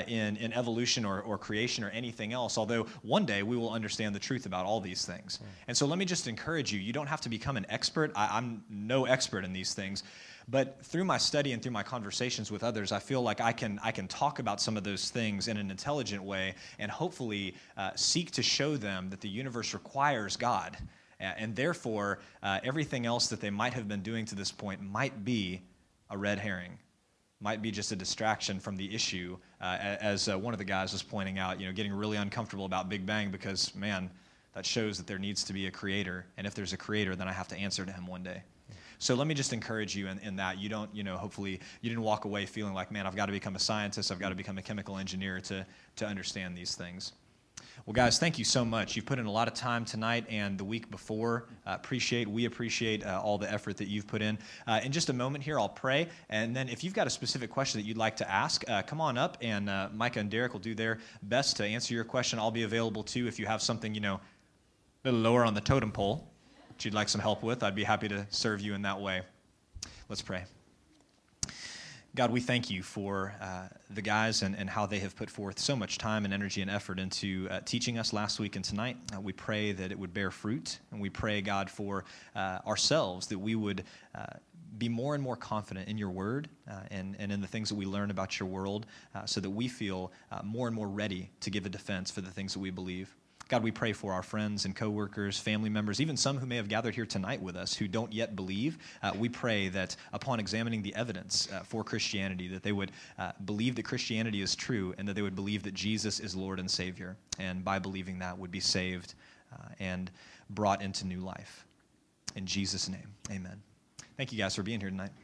in evolution or creation or anything else, although one day we will understand the truth about all these things. And so let me just encourage you, you don't have to become an expert. I'm no expert in these things. But through my study and through my conversations with others, I feel like I can talk about some of those things in an intelligent way and hopefully seek to show them that the universe requires God. And therefore, everything else that they might have been doing to this point might be a red herring, might be just a distraction from the issue, as one of the guys was pointing out, getting really uncomfortable about Big Bang because, man, that shows that there needs to be a creator. And if there's a creator, then I have to answer to him one day. So let me just encourage you in that. You don't, hopefully you didn't walk away feeling like, man, I've got to become a scientist, I've got to become a chemical engineer to understand these things. Well, guys, thank you so much. You've put in a lot of time tonight and the week before. We appreciate all the effort that you've put in. In just a moment here, I'll pray, and then if you've got a specific question that you'd like to ask, come on up, and Micah and Derek will do their best to answer your question. I'll be available, too, if you have something, a little lower on the totem pole that you'd like some help with. I'd be happy to serve you in that way. Let's pray. God, we thank you for the guys and how they have put forth so much time and energy and effort into teaching us last week and tonight. We pray that it would bear fruit, and we pray, God, for ourselves, that we would be more and more confident in your word and in the things that we learn about your world, so that we feel more and more ready to give a defense for the things that we believe. God, we pray for our friends and coworkers, family members, even some who may have gathered here tonight with us who don't yet believe. We pray that upon examining the evidence for Christianity, that they would believe that Christianity is true and that they would believe that Jesus is Lord and Savior, and by believing that would be saved and brought into new life. In Jesus' name, amen. Thank you guys for being here tonight.